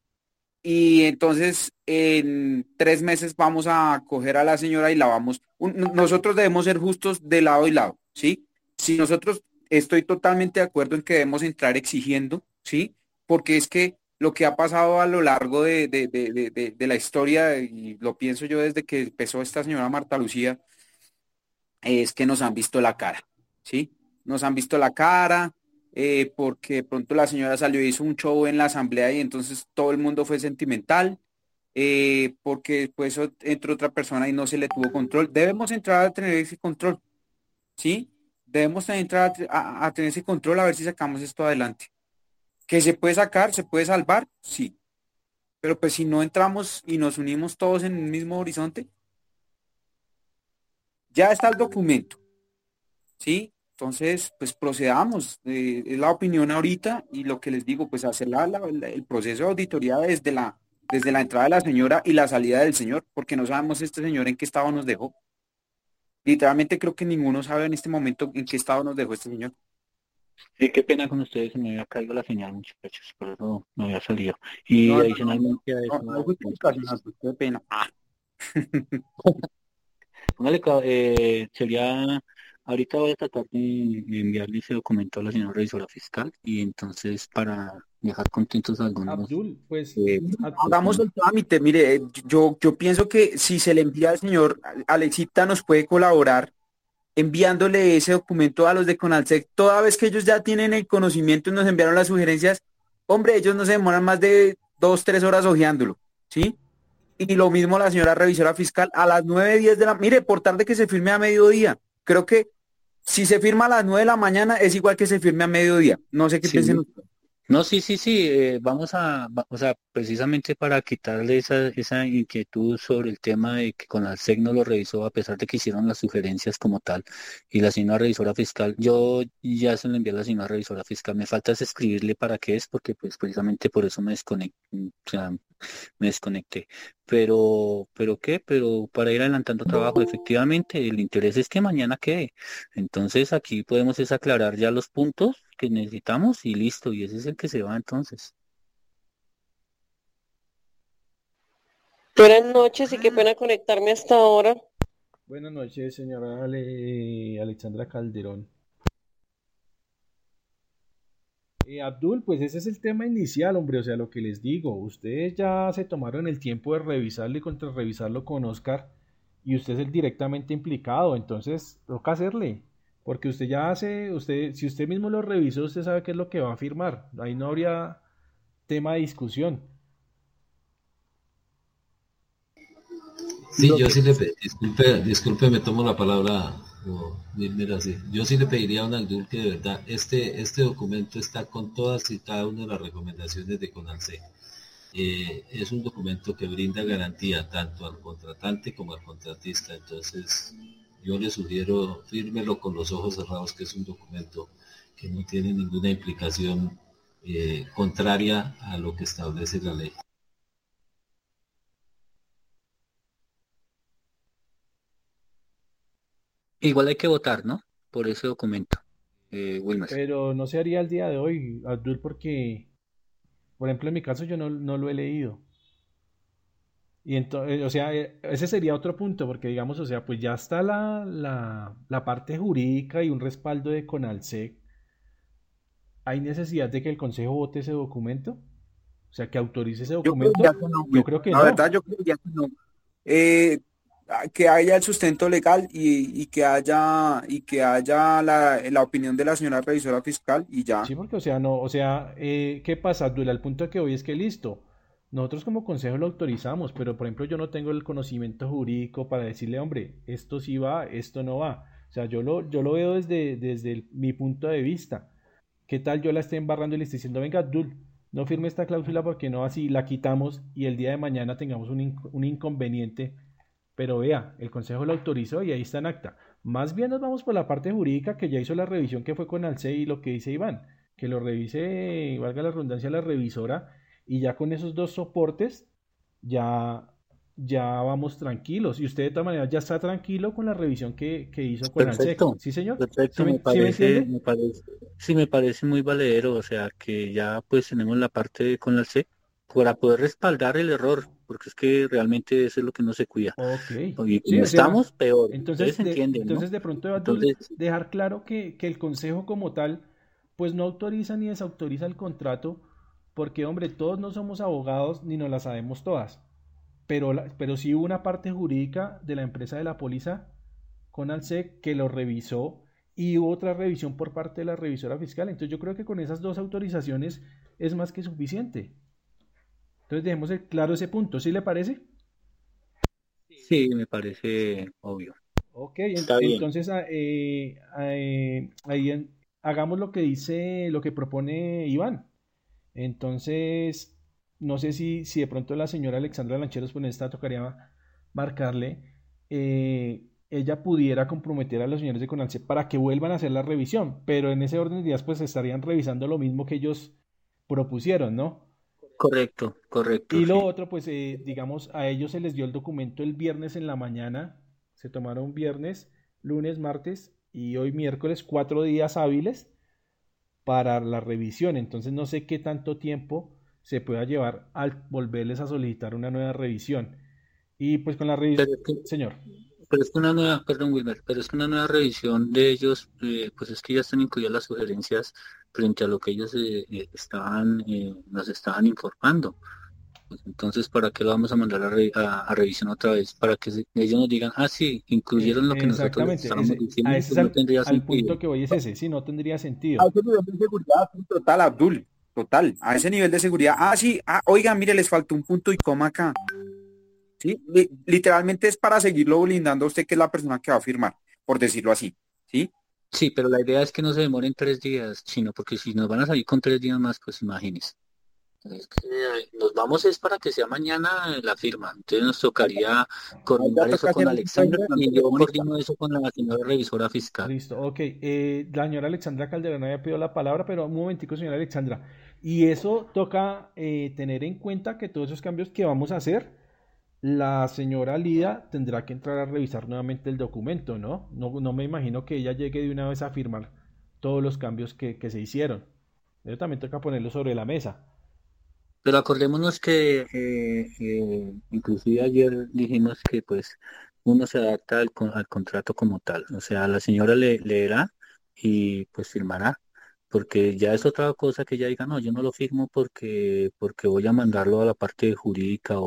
Y entonces en 3 meses vamos a coger a la señora y la vamos. Nosotros debemos ser justos de lado y lado, ¿sí? Si nosotros estoy totalmente de acuerdo en que debemos entrar exigiendo, ¿sí? Porque es que lo que ha pasado a lo largo de la historia, y lo pienso yo desde que empezó esta señora Marta Lucía, es que nos han visto la cara, ¿sí? Nos han visto la cara, porque de pronto la señora salió y hizo un show en la asamblea y entonces todo el mundo fue sentimental, porque después entró otra persona y no se le tuvo control. Debemos entrar a tener ese control, ¿sí? Debemos entrar a tener ese control a ver si sacamos esto adelante. ¿Que se puede sacar, se puede salvar? Sí. Pero pues si no entramos y nos unimos todos en el mismo horizonte, ya está el documento. ¿Sí? Entonces, pues procedamos. Es la opinión ahorita y lo que les digo, pues hacer el proceso de auditoría desde la entrada de la señora y la salida del señor, porque no sabemos este señor en qué estado nos dejó. Literalmente creo que ninguno sabe en este momento en qué estado nos dejó este señor. Sí, qué pena con ustedes, se me había caído la señal, muchachos, por eso me había salido. Y No, no, no, no, adicionalmente a no, no hay eso, justificación, Arthur, qué pena. póngale, sería, ahorita voy a tratar de enviarle ese documento a la señora revisora fiscal y entonces para dejar contentos a algunos Abdul, pues, Hagamos el trámite. Mire, yo pienso que si se le envía al señor Alexita nos puede colaborar enviándole ese documento a los de Conalsec, toda vez que ellos ya tienen el conocimiento y nos enviaron las sugerencias, hombre, ellos no se demoran más de 2, 3 horas hojeándolo, ¿sí? Y lo mismo la señora revisora fiscal a las 9, 10 de la... Mire, por tarde que se firme a mediodía, creo que si se firma a las 9 de la mañana es igual que se firme a mediodía. No sé qué piensen sí. ustedes. No, sí, sí, sí, vamos o sea, precisamente para quitarle esa inquietud sobre el tema de que con la SEC no lo revisó, a pesar de que hicieron las sugerencias como tal, y la señora revisora fiscal, yo ya se lo envié a la señora revisora fiscal, me falta es escribirle para qué es, porque pues precisamente por eso me desconecté, o sea, me desconecté. Pero ¿qué? Pero para ir adelantando trabajo, efectivamente, el interés es que mañana quede. Entonces aquí podemos es aclarar ya los puntos que necesitamos y listo, y ese es el que se va entonces. Buenas noches y qué pena conectarme hasta ahora. buenas noches, señora Alexandra Calderón. Abdul, pues ese es el tema inicial, hombre, o sea, lo que les digo, ustedes ya se tomaron el tiempo de revisarlo y contrarrevisarlo con Oscar y usted es el directamente implicado, entonces toca hacerle, porque usted ya hace, si usted mismo lo revisó, usted sabe qué es lo que va a firmar, ahí no habría tema de discusión. Sí, Lo yo que, sí disculpe, me tomo la palabra, mira, sí. Yo sí le pediría a don Abdul que de verdad este documento está con todas y cada una de las recomendaciones de CONALCE. Es un documento que brinda garantía tanto al contratante como al contratista. Entonces, yo le sugiero fírmelo con los ojos cerrados, que es un documento que no tiene ninguna implicación contraria a lo que establece la ley. igual hay que votar, ¿no? Por ese documento, Wilmer. Pero no se haría el día de hoy, Abdul, porque, por ejemplo, en mi caso yo no lo he leído. Y entonces, o sea, ese sería otro punto, porque digamos, o sea, pues ya está la parte jurídica y un respaldo de CONALSEC. ¿Hay necesidad de que el Consejo vote ese documento? O sea, que autorice ese Yo documento. creería que no, Yo güey. creo que La verdad, no. yo creería que no. Que haya el sustento legal y que haya la opinión de la señora revisora fiscal y ya. Sí, porque, o sea, no, o sea, ¿qué pasa, Abdul? Al punto que hoy es que listo. Nosotros como consejo lo autorizamos, pero por ejemplo yo no tengo el conocimiento jurídico para decirle, hombre, esto sí va, esto no va. O sea, yo lo veo desde mi punto de vista. ¿Qué tal yo la esté embarrando y le esté diciendo, venga, Abdul, no firme esta cláusula porque no así la quitamos y el día de mañana tengamos un inconveniente? Pero vea, el Consejo lo autorizó y ahí está en acta. Más bien nos vamos por la parte jurídica que ya hizo la revisión que fue con Alce y lo que dice Iván, que lo revise, valga la redundancia, la revisora, y ya con esos dos soportes ya, ya vamos tranquilos. Y usted de todas maneras ya está tranquilo con la revisión que hizo con Alsec. Perfecto, ¿Sí, señor? ¿Sí perfecto, me, sí me entiende? sí me parece muy valedero, o sea, que ya pues tenemos la parte con la C para poder respaldar el error, porque es que realmente eso es lo que no se cuida. Ok, Y sí, como o sea, estamos, peor, ustedes entonces entienden, ¿no? entonces de pronto Abdul Entonces, dejar claro que el consejo como tal, pues no autoriza ni desautoriza el contrato, porque hombre, todos no somos abogados ni nos la sabemos todas, pero sí hubo una parte jurídica de la empresa de la póliza con Alsec que lo revisó y hubo otra revisión por parte de la revisora fiscal, entonces yo creo que con esas dos autorizaciones es más que suficiente. Entonces dejemos claro ese punto, ¿sí le parece? sí, me parece obvio. Ok, Está bien. entonces ahí hagamos lo que dice, lo que propone Iván. Entonces, no sé si de pronto la señora Alexandra Lancheros, pues en esta tocaría marcarle, ella pudiera comprometer a los señores de Conalce para que vuelvan a hacer la revisión, pero en ese orden de días pues estarían revisando lo mismo que ellos propusieron, ¿no? Correcto, correcto, Y lo sí. otro, pues digamos, a ellos se les dio el documento el viernes en la mañana, se tomaron viernes, lunes, martes y hoy miércoles, 4 días hábiles para la revisión. Entonces no sé qué tanto tiempo se pueda llevar al volverles a solicitar una nueva revisión. Y pues con la revisión, Pero es que, señor. pero es que una nueva, perdón, Wilmer, pero es que una nueva revisión de ellos, pues es que ya están incluidas las sugerencias frente a lo que ellos nos estaban informando. Pues entonces, ¿para qué lo vamos a mandar a revisión otra vez? Para que ellos nos digan, ah, sí, incluyeron lo que nosotros les Exactamente, estábamos a diciendo, ese es pues no tendría al punto sentido. que voy es ese, sí, no tendría A sentido. ese nivel de seguridad, sí, total, Abdul, total, a ese nivel de seguridad. Ah, sí, oiga, mire, les faltó un punto y coma acá. Sí, literalmente es para seguirlo blindando a usted, que es la persona que va a firmar, por decirlo así. ¿Sí? Sí, pero la idea es que no se demoren 3 días, sino porque si nos van a salir con 3 días más, pues imagínense. Es que nos vamos es para que sea mañana la firma. Entonces nos tocaría Ahí ya coordinar eso toca con hacer un Alexandra plan y yo telefónica. coordino eso con la señora revisora fiscal. Listo, ok. La señora Alexandra Calderón había pedido la palabra, pero un momentico, señora Alexandra. Y eso toca tener en cuenta que todos esos cambios que vamos a hacer, la señora Lida tendrá que entrar a revisar nuevamente el documento, ¿no? No me imagino que ella llegue de una vez a firmar todos los cambios que se hicieron. Eso también toca ponerlo sobre la mesa. Pero acordémonos que inclusive ayer dijimos que pues uno se adapta al contrato como tal. O sea, la señora leerá y pues firmará. Porque ya es otra cosa que ella diga, no, yo no lo firmo porque voy a mandarlo a la parte jurídica,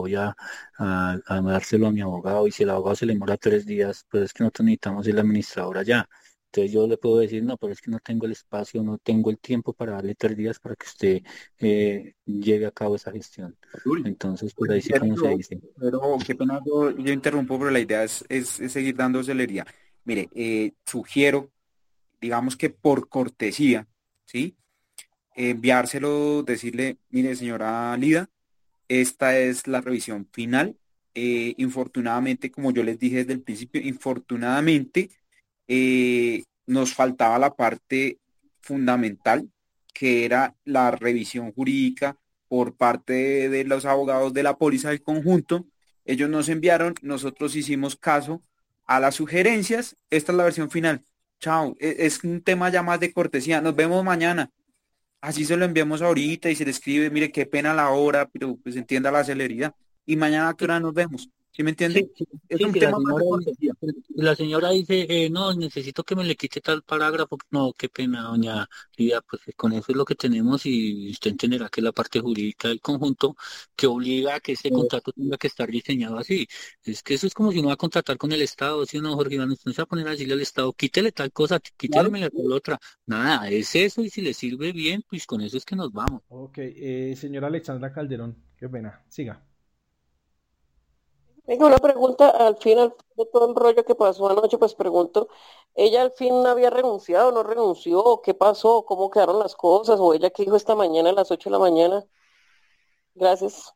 a dárselo a mi abogado, y si el abogado se le demora 3 días, pues es que nosotros necesitamos ir la administradora ya. Entonces yo le puedo decir, no, pero es que no tengo el espacio, no tengo el tiempo para darle 3 días para que usted lleve a cabo esa gestión. Entonces, pues ahí sí como se dice. Pero qué pena, yo interrumpo, pero la idea es seguir dando celeridad. Mire, sugiero, digamos que por cortesía, ¿sí? Enviárselo, decirle, mire, señora Lida, esta es la revisión final. Infortunadamente, como yo les dije desde el principio, infortunadamente nos faltaba la parte fundamental, que era la revisión jurídica por parte de los abogados de la póliza del conjunto. Ellos nos enviaron, nosotros hicimos caso a las sugerencias. Esta es la versión final. Chao, es un tema ya más de cortesía. Nos vemos mañana. Así se lo enviamos ahorita y se le escribe, mire, qué pena la hora, pero pues entienda la celeridad. Y mañana a qué hora nos vemos. ¿Sí me entiende? Es Sí, un si la tema más de señora, cortesía. la señora dice, no, necesito que me le quite tal parágrafo. No, qué pena, doña Lidia, pues con eso es lo que tenemos y usted entenderá que es la parte jurídica del conjunto que obliga a que ese contrato tenga que estar diseñado así. Es que eso es como si uno va a contratar con el Estado, ¿sí o no, Jorge Iván? Usted no se va a poner a decirle al Estado, quítele tal cosa, quítele Claro. tal otra. Nada, es eso y si le sirve bien, pues con eso es que nos vamos. Ok, señora Alexandra Calderón, qué pena, siga. Venga, una pregunta, al final de todo el rollo que pasó anoche, pues pregunto, ¿ella al fin había renunciado, no renunció? ¿Qué pasó? ¿Cómo quedaron las cosas? ¿O ella qué dijo esta mañana a las 8 de la mañana? Gracias.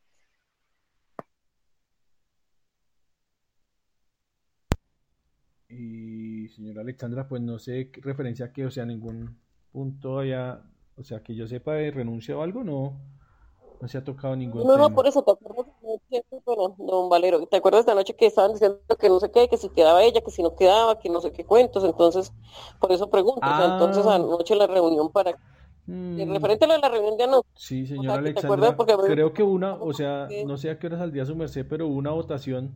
Y señora Alexandra, pues no sé qué referencia que, o sea, ningún punto haya, o sea, que yo sepa de renuncia o algo, no, no se ha tocado ningún No, tema. por eso, ¿te acuerdas anoche, bueno, don Valero, ¿te acuerdas de anoche que estaban diciendo que no sé qué, que si quedaba ella, que si no quedaba, que no sé qué cuentos? Entonces, por eso pregunto, o sea, entonces Ah, anoche la reunión para, referente a lo de la reunión de anoche, sí, o señora sea, que te acuerdas Alexandra, porque a veces creo que una, o sea, que no sé a qué hora saldría su merced, pero hubo una votación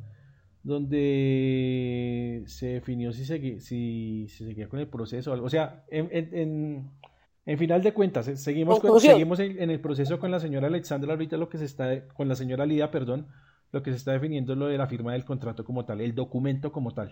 donde se definió si seguía con el proceso o algo. O sea, en final de cuentas, conclusión. seguimos en el proceso con la señora Alexandra, ahorita lo que se está, con la señora Lida, perdón, lo que se está definiendo es lo de la firma del contrato como tal, el documento como tal.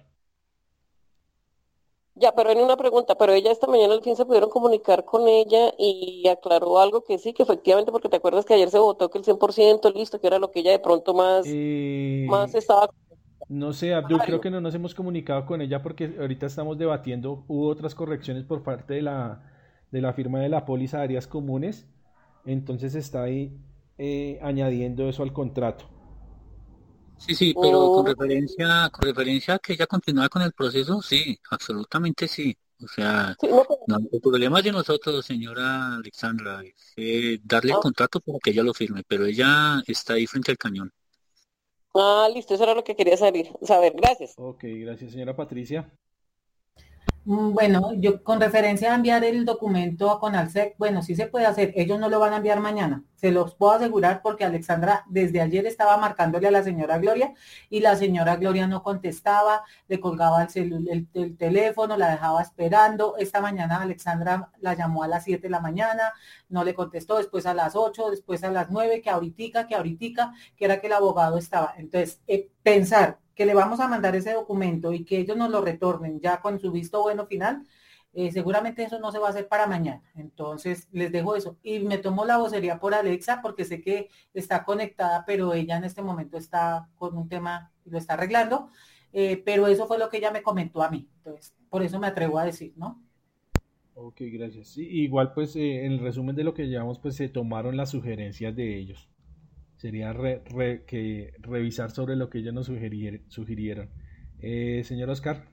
Ya, pero en una pregunta, pero ella esta mañana al fin se pudieron comunicar con ella y aclaró algo que sí, que efectivamente, porque te acuerdas que ayer se votó que el 100% listo, que era lo que ella de pronto más Eh, estaba. no sé, Abdul, creo que no nos hemos comunicado con ella porque ahorita estamos debatiendo, hubo otras correcciones por parte de la firma de la póliza de áreas comunes, entonces está ahí añadiendo eso al contrato. Sí, sí, pero con referencia a que ella continúa con el proceso, sí, absolutamente sí. O sea, Sí, no, no, el problema es de nosotros, señora Alexandra, es darle el contrato para que ella lo firme, pero ella está ahí frente al cañón. listo, eso era lo que quería saber. Gracias. Ok, gracias, señora Patricia. Bueno, yo con referencia a enviar el documento a Conalsec, bueno, sí se puede hacer, ellos no lo van a enviar mañana, se los puedo asegurar porque Alexandra desde ayer estaba marcándole a la señora Gloria y la señora Gloria no contestaba, le colgaba el teléfono, la dejaba esperando. Esta mañana Alexandra la llamó a las 7 de la mañana, no le contestó, después a las 8, después a las 9, que ahoritica, que era que el abogado estaba. Entonces, pensar que le vamos a mandar ese documento y que ellos nos lo retornen ya con su visto bueno final, seguramente eso no se va a hacer para mañana. Entonces, les dejo eso. Y me tomo la vocería por Alexa porque sé que está conectada, pero ella en este momento está con un tema y lo está arreglando. Pero eso fue lo que ella me comentó a mí. Entonces, por eso me atrevo a decir, ¿no? Ok, gracias. Sí, igual pues en el resumen de lo que llevamos pues se tomaron las sugerencias de ellos. Sería que revisar sobre lo que ellos nos sugirieron. Señor Oscar.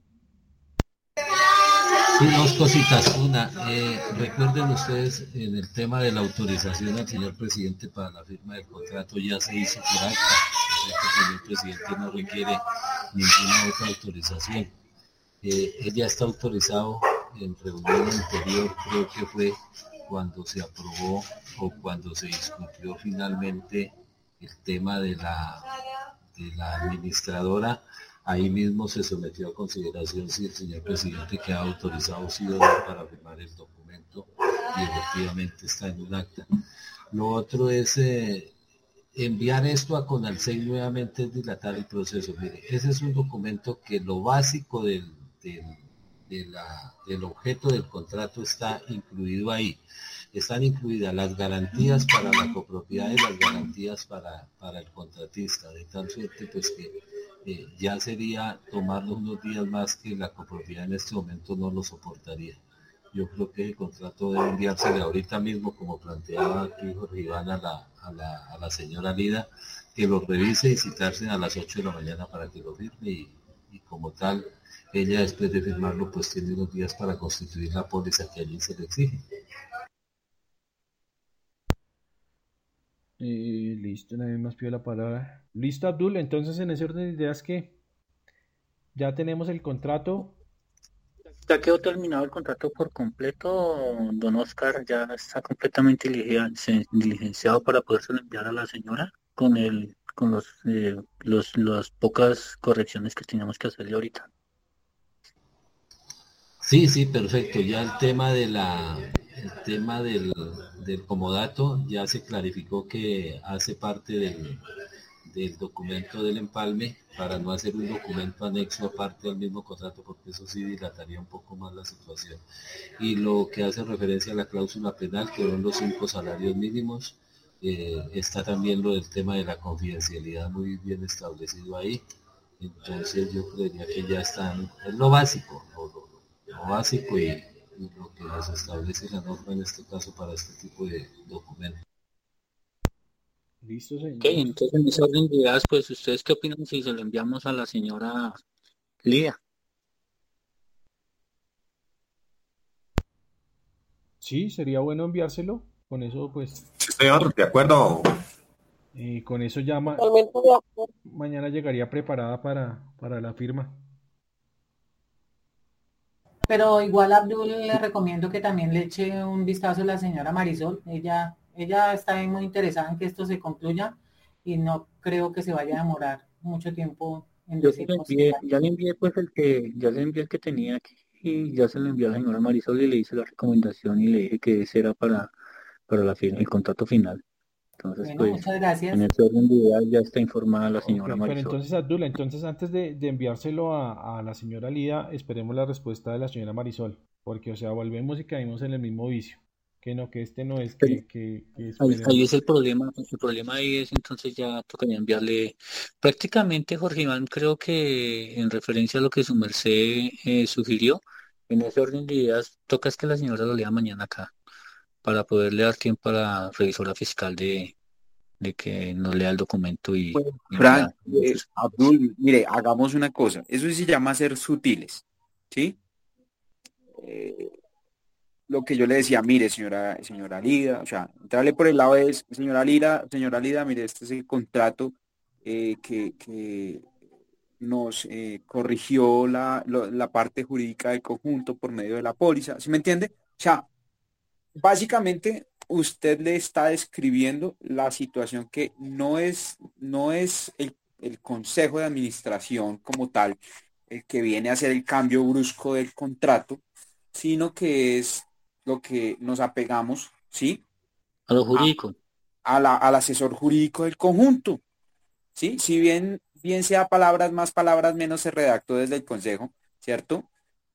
Sí, dos cositas. Una, recuerden ustedes en el tema de la autorización al señor presidente para la firma del contrato ya se hizo por acta. El señor presidente no requiere ninguna otra autorización. Él ya está autorizado en reunión anterior, creo que fue cuando se aprobó o cuando se discutió finalmente el tema de la administradora. Ahí mismo se sometió a consideración si el señor presidente queda autorizado sí o no para firmar el documento y efectivamente está en un acta. Lo otro es enviar esto a Conalsec nuevamente es dilatar el proceso. Mire, ese es un documento que lo básico del objeto del contrato está incluido ahí. Están incluidas las garantías para la copropiedad y las garantías para el contratista, de tal suerte pues que ya sería tomarlo unos días más que la copropiedad en este momento no lo soportaría. Yo creo que el contrato debe enviársele ahorita mismo, como planteaba aquí Jorge Iván, a la señora Lida, que lo revise y citarse a las 8 de la mañana para que lo firme y como tal, ella después de firmarlo pues tiene unos días para constituir la póliza que allí se le exige. Listo, nadie más pidió la palabra. Listo, Abdul, entonces en ese orden de ideas que ya tenemos el contrato. Ya quedó terminado el contrato por completo, don Oscar ya está completamente diligenciado para poderse enviar a la señora con las pocas correcciones que teníamos que hacerle ahorita. Sí, perfecto. Ya el tema del comodato ya se clarificó que hace parte del documento del empalme para no hacer un documento anexo aparte del mismo contrato, porque eso sí dilataría un poco más la situación. Y lo que hace referencia a la cláusula penal, que son los 5 salarios mínimos, está también lo del tema de la confidencialidad muy bien establecido ahí. Entonces yo creería que ya están, es lo básico, lo básico y lo que nos establece la norma en este caso para este tipo de documentos. Listo, señor. Ok, entonces en ese orden de ideas, pues, ¿ustedes qué opinan si se lo enviamos a la señora Lía? Sí, sería bueno enviárselo. Con eso, pues, Sí, señor, de acuerdo. con eso ya Totalmente de acuerdo. mañana llegaría preparada para la firma. Pero igual Abdul le recomiendo que también le eche un vistazo a la señora Marisol. Ella está muy interesada en que esto se concluya y no creo que se vaya a demorar mucho tiempo en Yo se lo decirnos. envié, ya le envié pues ya le envié el que tenía aquí y ya se lo envié a la señora Marisol y le hice la recomendación y le dije que ese era para el contrato final. Entonces, Bueno, pues, muchas gracias. en ese orden de ideas ya está informada la Ok, señora pero Marisol. entonces, Abdul, entonces antes de enviárselo a la señora Lida, esperemos la respuesta de la señora Marisol, porque, o sea, volvemos y caímos en el mismo vicio. Que no, que este no es, Pero que ahí esperemos. es el problema ahí es entonces ya tocaría enviarle prácticamente Jorge Iván, creo que en referencia a lo que su merced sugirió, en ese orden de ideas toca es que la señora lo lea mañana acá, para poderle dar tiempo a la revisora fiscal de que nos lea el documento Pues, y Frank, ya. Abdul, mire, hagamos una cosa. Eso sí se llama ser sutiles, ¿sí? Eh, lo que yo le decía, mire, señora Lida, o sea, entrarle por el lado es, señora Lida, mire, este es el contrato que nos corrigió la parte jurídica del conjunto por medio de la póliza, ¿sí me entiende? O sea, básicamente usted le está describiendo la situación que no es el consejo de administración como tal, el que viene a hacer el cambio brusco del contrato, sino que es lo que nos apegamos, ¿sí? A lo jurídico. Al asesor jurídico del conjunto, ¿sí? Si bien sea palabras más, palabras menos, se redactó desde el consejo, ¿cierto?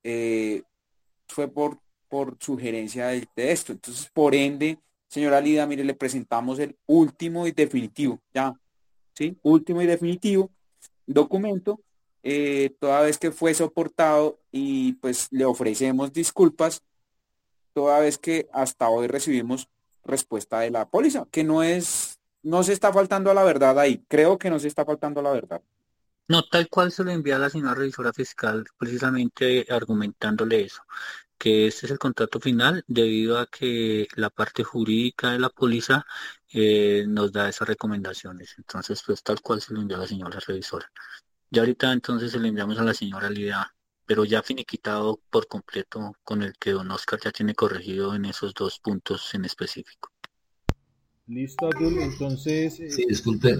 Fue por sugerencia de esto. Entonces, por ende, señora Lida, mire, le presentamos el último y definitivo, ya, ¿sí? Último y definitivo documento, toda vez que fue soportado y pues le ofrecemos disculpas, toda vez que hasta hoy recibimos respuesta de la póliza, que no se está faltando a la verdad ahí, creo que no se está faltando a la verdad. No, tal cual se lo envía a la señora revisora fiscal, precisamente argumentándole eso, que este es el contrato final debido a que la parte jurídica de la póliza nos da esas recomendaciones. Entonces, pues tal cual se lo envía a la señora revisora. Ya ahorita entonces se lo enviamos a la señora Lidia, pero ya finiquitado por completo con el que don Oscar ya tiene corregido en esos 2 puntos en específico. Listo, Abdul, entonces... Sí, disculpe,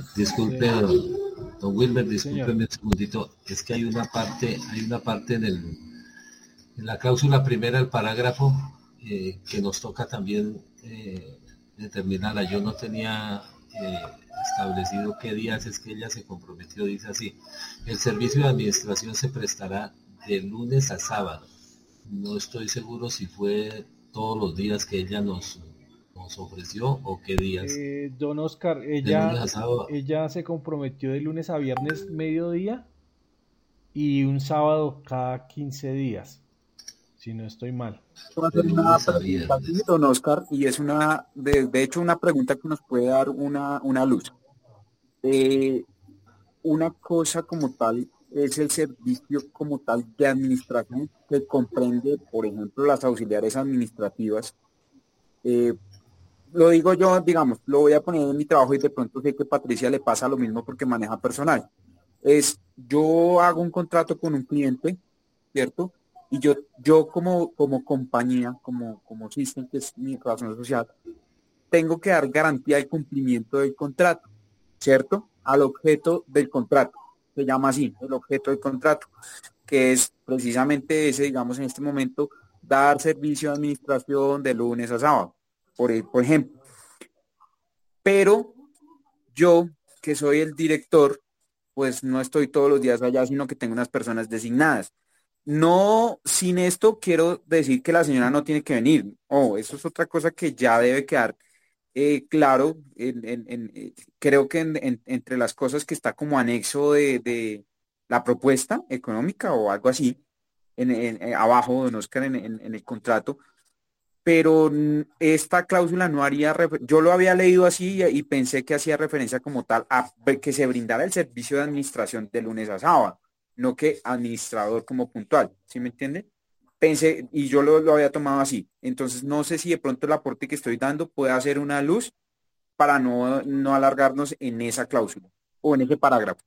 don Wilmer, discúlpeme un segundito, es que hay una parte en la cláusula primera del parágrafo que nos toca también determinarla. Yo no tenía establecido qué días es que ella se comprometió, dice así: el servicio de administración se prestará de lunes a sábado, no estoy seguro si fue todos los días que ella nos ofreció o qué días. Don Oscar, De lunes a sábado. ella se comprometió de lunes a viernes mediodía y un sábado cada 15 días, si no estoy mal. Puedo hacer una pregunta aquí, don Oscar, y es de hecho una pregunta que nos puede dar una luz. Una cosa como tal es el servicio como tal de administración que comprende, por ejemplo, las auxiliares administrativas. Lo digo yo, digamos, lo voy a poner en mi trabajo y de pronto sé que a Patricia le pasa lo mismo porque maneja personal. Yo hago un contrato con un cliente, ¿cierto? Y yo como compañía, como System, que es mi razón social, tengo que dar garantía del cumplimiento del contrato, ¿cierto? Al objeto del contrato, se llama así, el objeto del contrato, que es precisamente ese, digamos, en este momento, dar servicio de administración de lunes a sábado, por ejemplo. Pero yo, que soy el director, pues no estoy todos los días allá, sino que tengo unas personas designadas. No, sin esto quiero decir que la señora no tiene que venir. Eso es otra cosa que ya debe quedar claro. Creo que entre las cosas que está como anexo de la propuesta económica o algo así, abajo, don Oscar, en el contrato, pero esta cláusula no haría, yo lo había leído así y pensé que hacía referencia como tal a que se brindara el servicio de administración de lunes a sábado, no que administrador como puntual, ¿sí me entiende? Pensé, y yo lo había tomado así. Entonces no sé si de pronto el aporte que estoy dando puede hacer una luz para no alargarnos en esa cláusula o en ese parágrafo.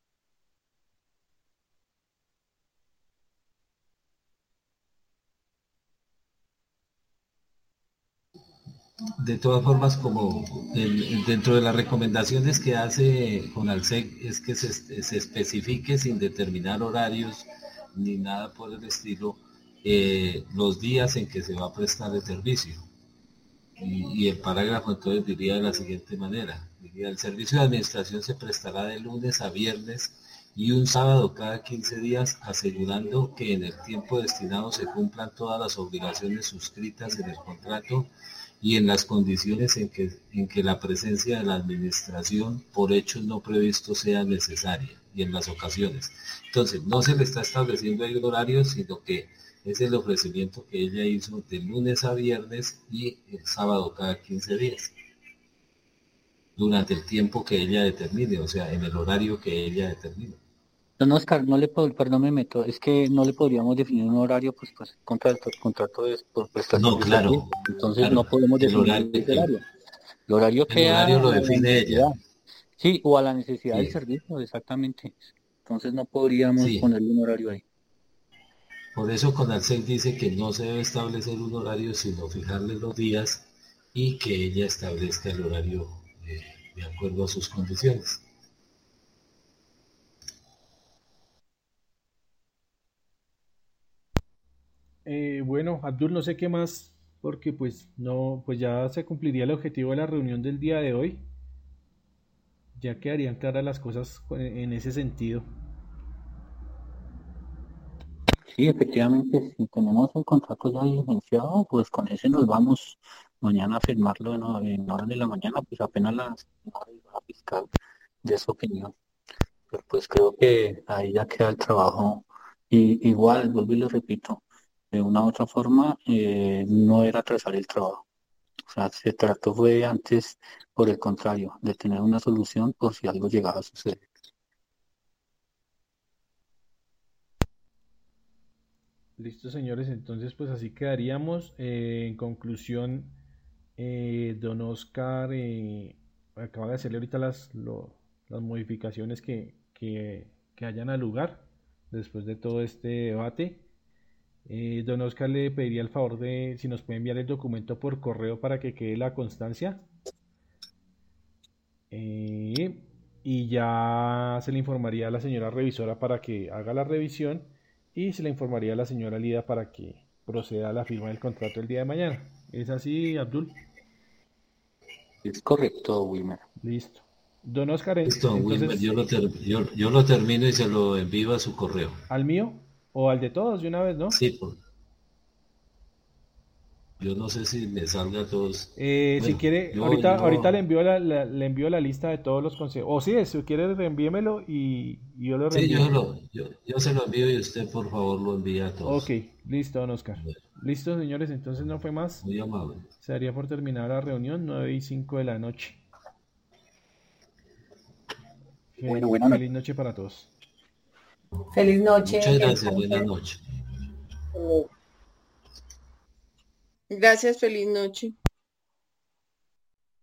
De todas formas, como dentro de las recomendaciones que hace Conalsec es que se especifique sin determinar horarios ni nada por el estilo los días en que se va a prestar el servicio. Y el parágrafo entonces diría de la siguiente manera, diría: el servicio de administración se prestará de lunes a viernes y un sábado cada 15 días, asegurando que en el tiempo destinado se cumplan todas las obligaciones suscritas en el contrato y en las condiciones en que la presencia de la administración por hechos no previstos sea necesaria y en las ocasiones. Entonces, no se le está estableciendo el horario, sino que es el ofrecimiento que ella hizo de lunes a viernes y el sábado cada 15 días, durante el tiempo que ella determine, o sea, en el horario que ella determine. Don Oscar, perdón, me meto, es que no le podríamos definir un horario, pues el contrato es por prestación. No, claro. Entonces claro, no podemos definir el horario. El horario queda. El horario lo define ella. Sí, o a la necesidad del servicio, exactamente. Entonces no podríamos ponerle un horario ahí. Por eso Conalsec dice que no se debe establecer un horario, sino fijarle los días y que ella establezca el horario de acuerdo a sus condiciones. Bueno, Abdul, no sé qué más, porque pues no, pues ya se cumpliría el objetivo de la reunión del día de hoy. Ya quedarían claras las cosas en ese sentido. Sí, efectivamente, si tenemos el contrato ya diligenciado, pues con ese nos vamos mañana a firmarlo en horas de la mañana, pues apenas la fiscal de su opinión. Pero pues creo que ahí ya queda el trabajo. Y igual, vuelvo y lo repito, de una u otra forma, no era atrasar el trabajo. O sea, se trató fue antes, por el contrario, de tener una solución por si algo llegaba a suceder. Listo, señores, entonces pues así quedaríamos. En conclusión, don Oscar acaba de hacerle ahorita las modificaciones que hayan al lugar después de todo este debate. Don Oscar le pediría el favor de si nos puede enviar el documento por correo para que quede la constancia. Y ya se le informaría a la señora revisora para que haga la revisión y se le informaría a la señora Lida para que proceda a la firma del contrato el día de mañana. ¿Es así, Abdul? Es correcto, Wilmer. Listo. Don Oscar, listo, entonces, Wilmer, yo lo termino y se lo envío a su correo. ¿Al mío? ¿O al de todos de una vez, no? Sí, Yo no sé si les salga a todos. Si Bueno, quiere, yo, ahorita yo, le envío la lista de todos los consejos. O sí, si quiere reenvíemelo y yo lo sí, reenvío. yo se lo envío y usted por favor lo envía a todos. Ok, listo, don Oscar. Listo, señores, entonces no fue más. Muy amable. Se daría por terminar la reunión, 9:05 de la noche. Bueno, buena noche. Feliz noche para todos. Feliz noche. Muchas gracias, buenas noches. Gracias, feliz noche.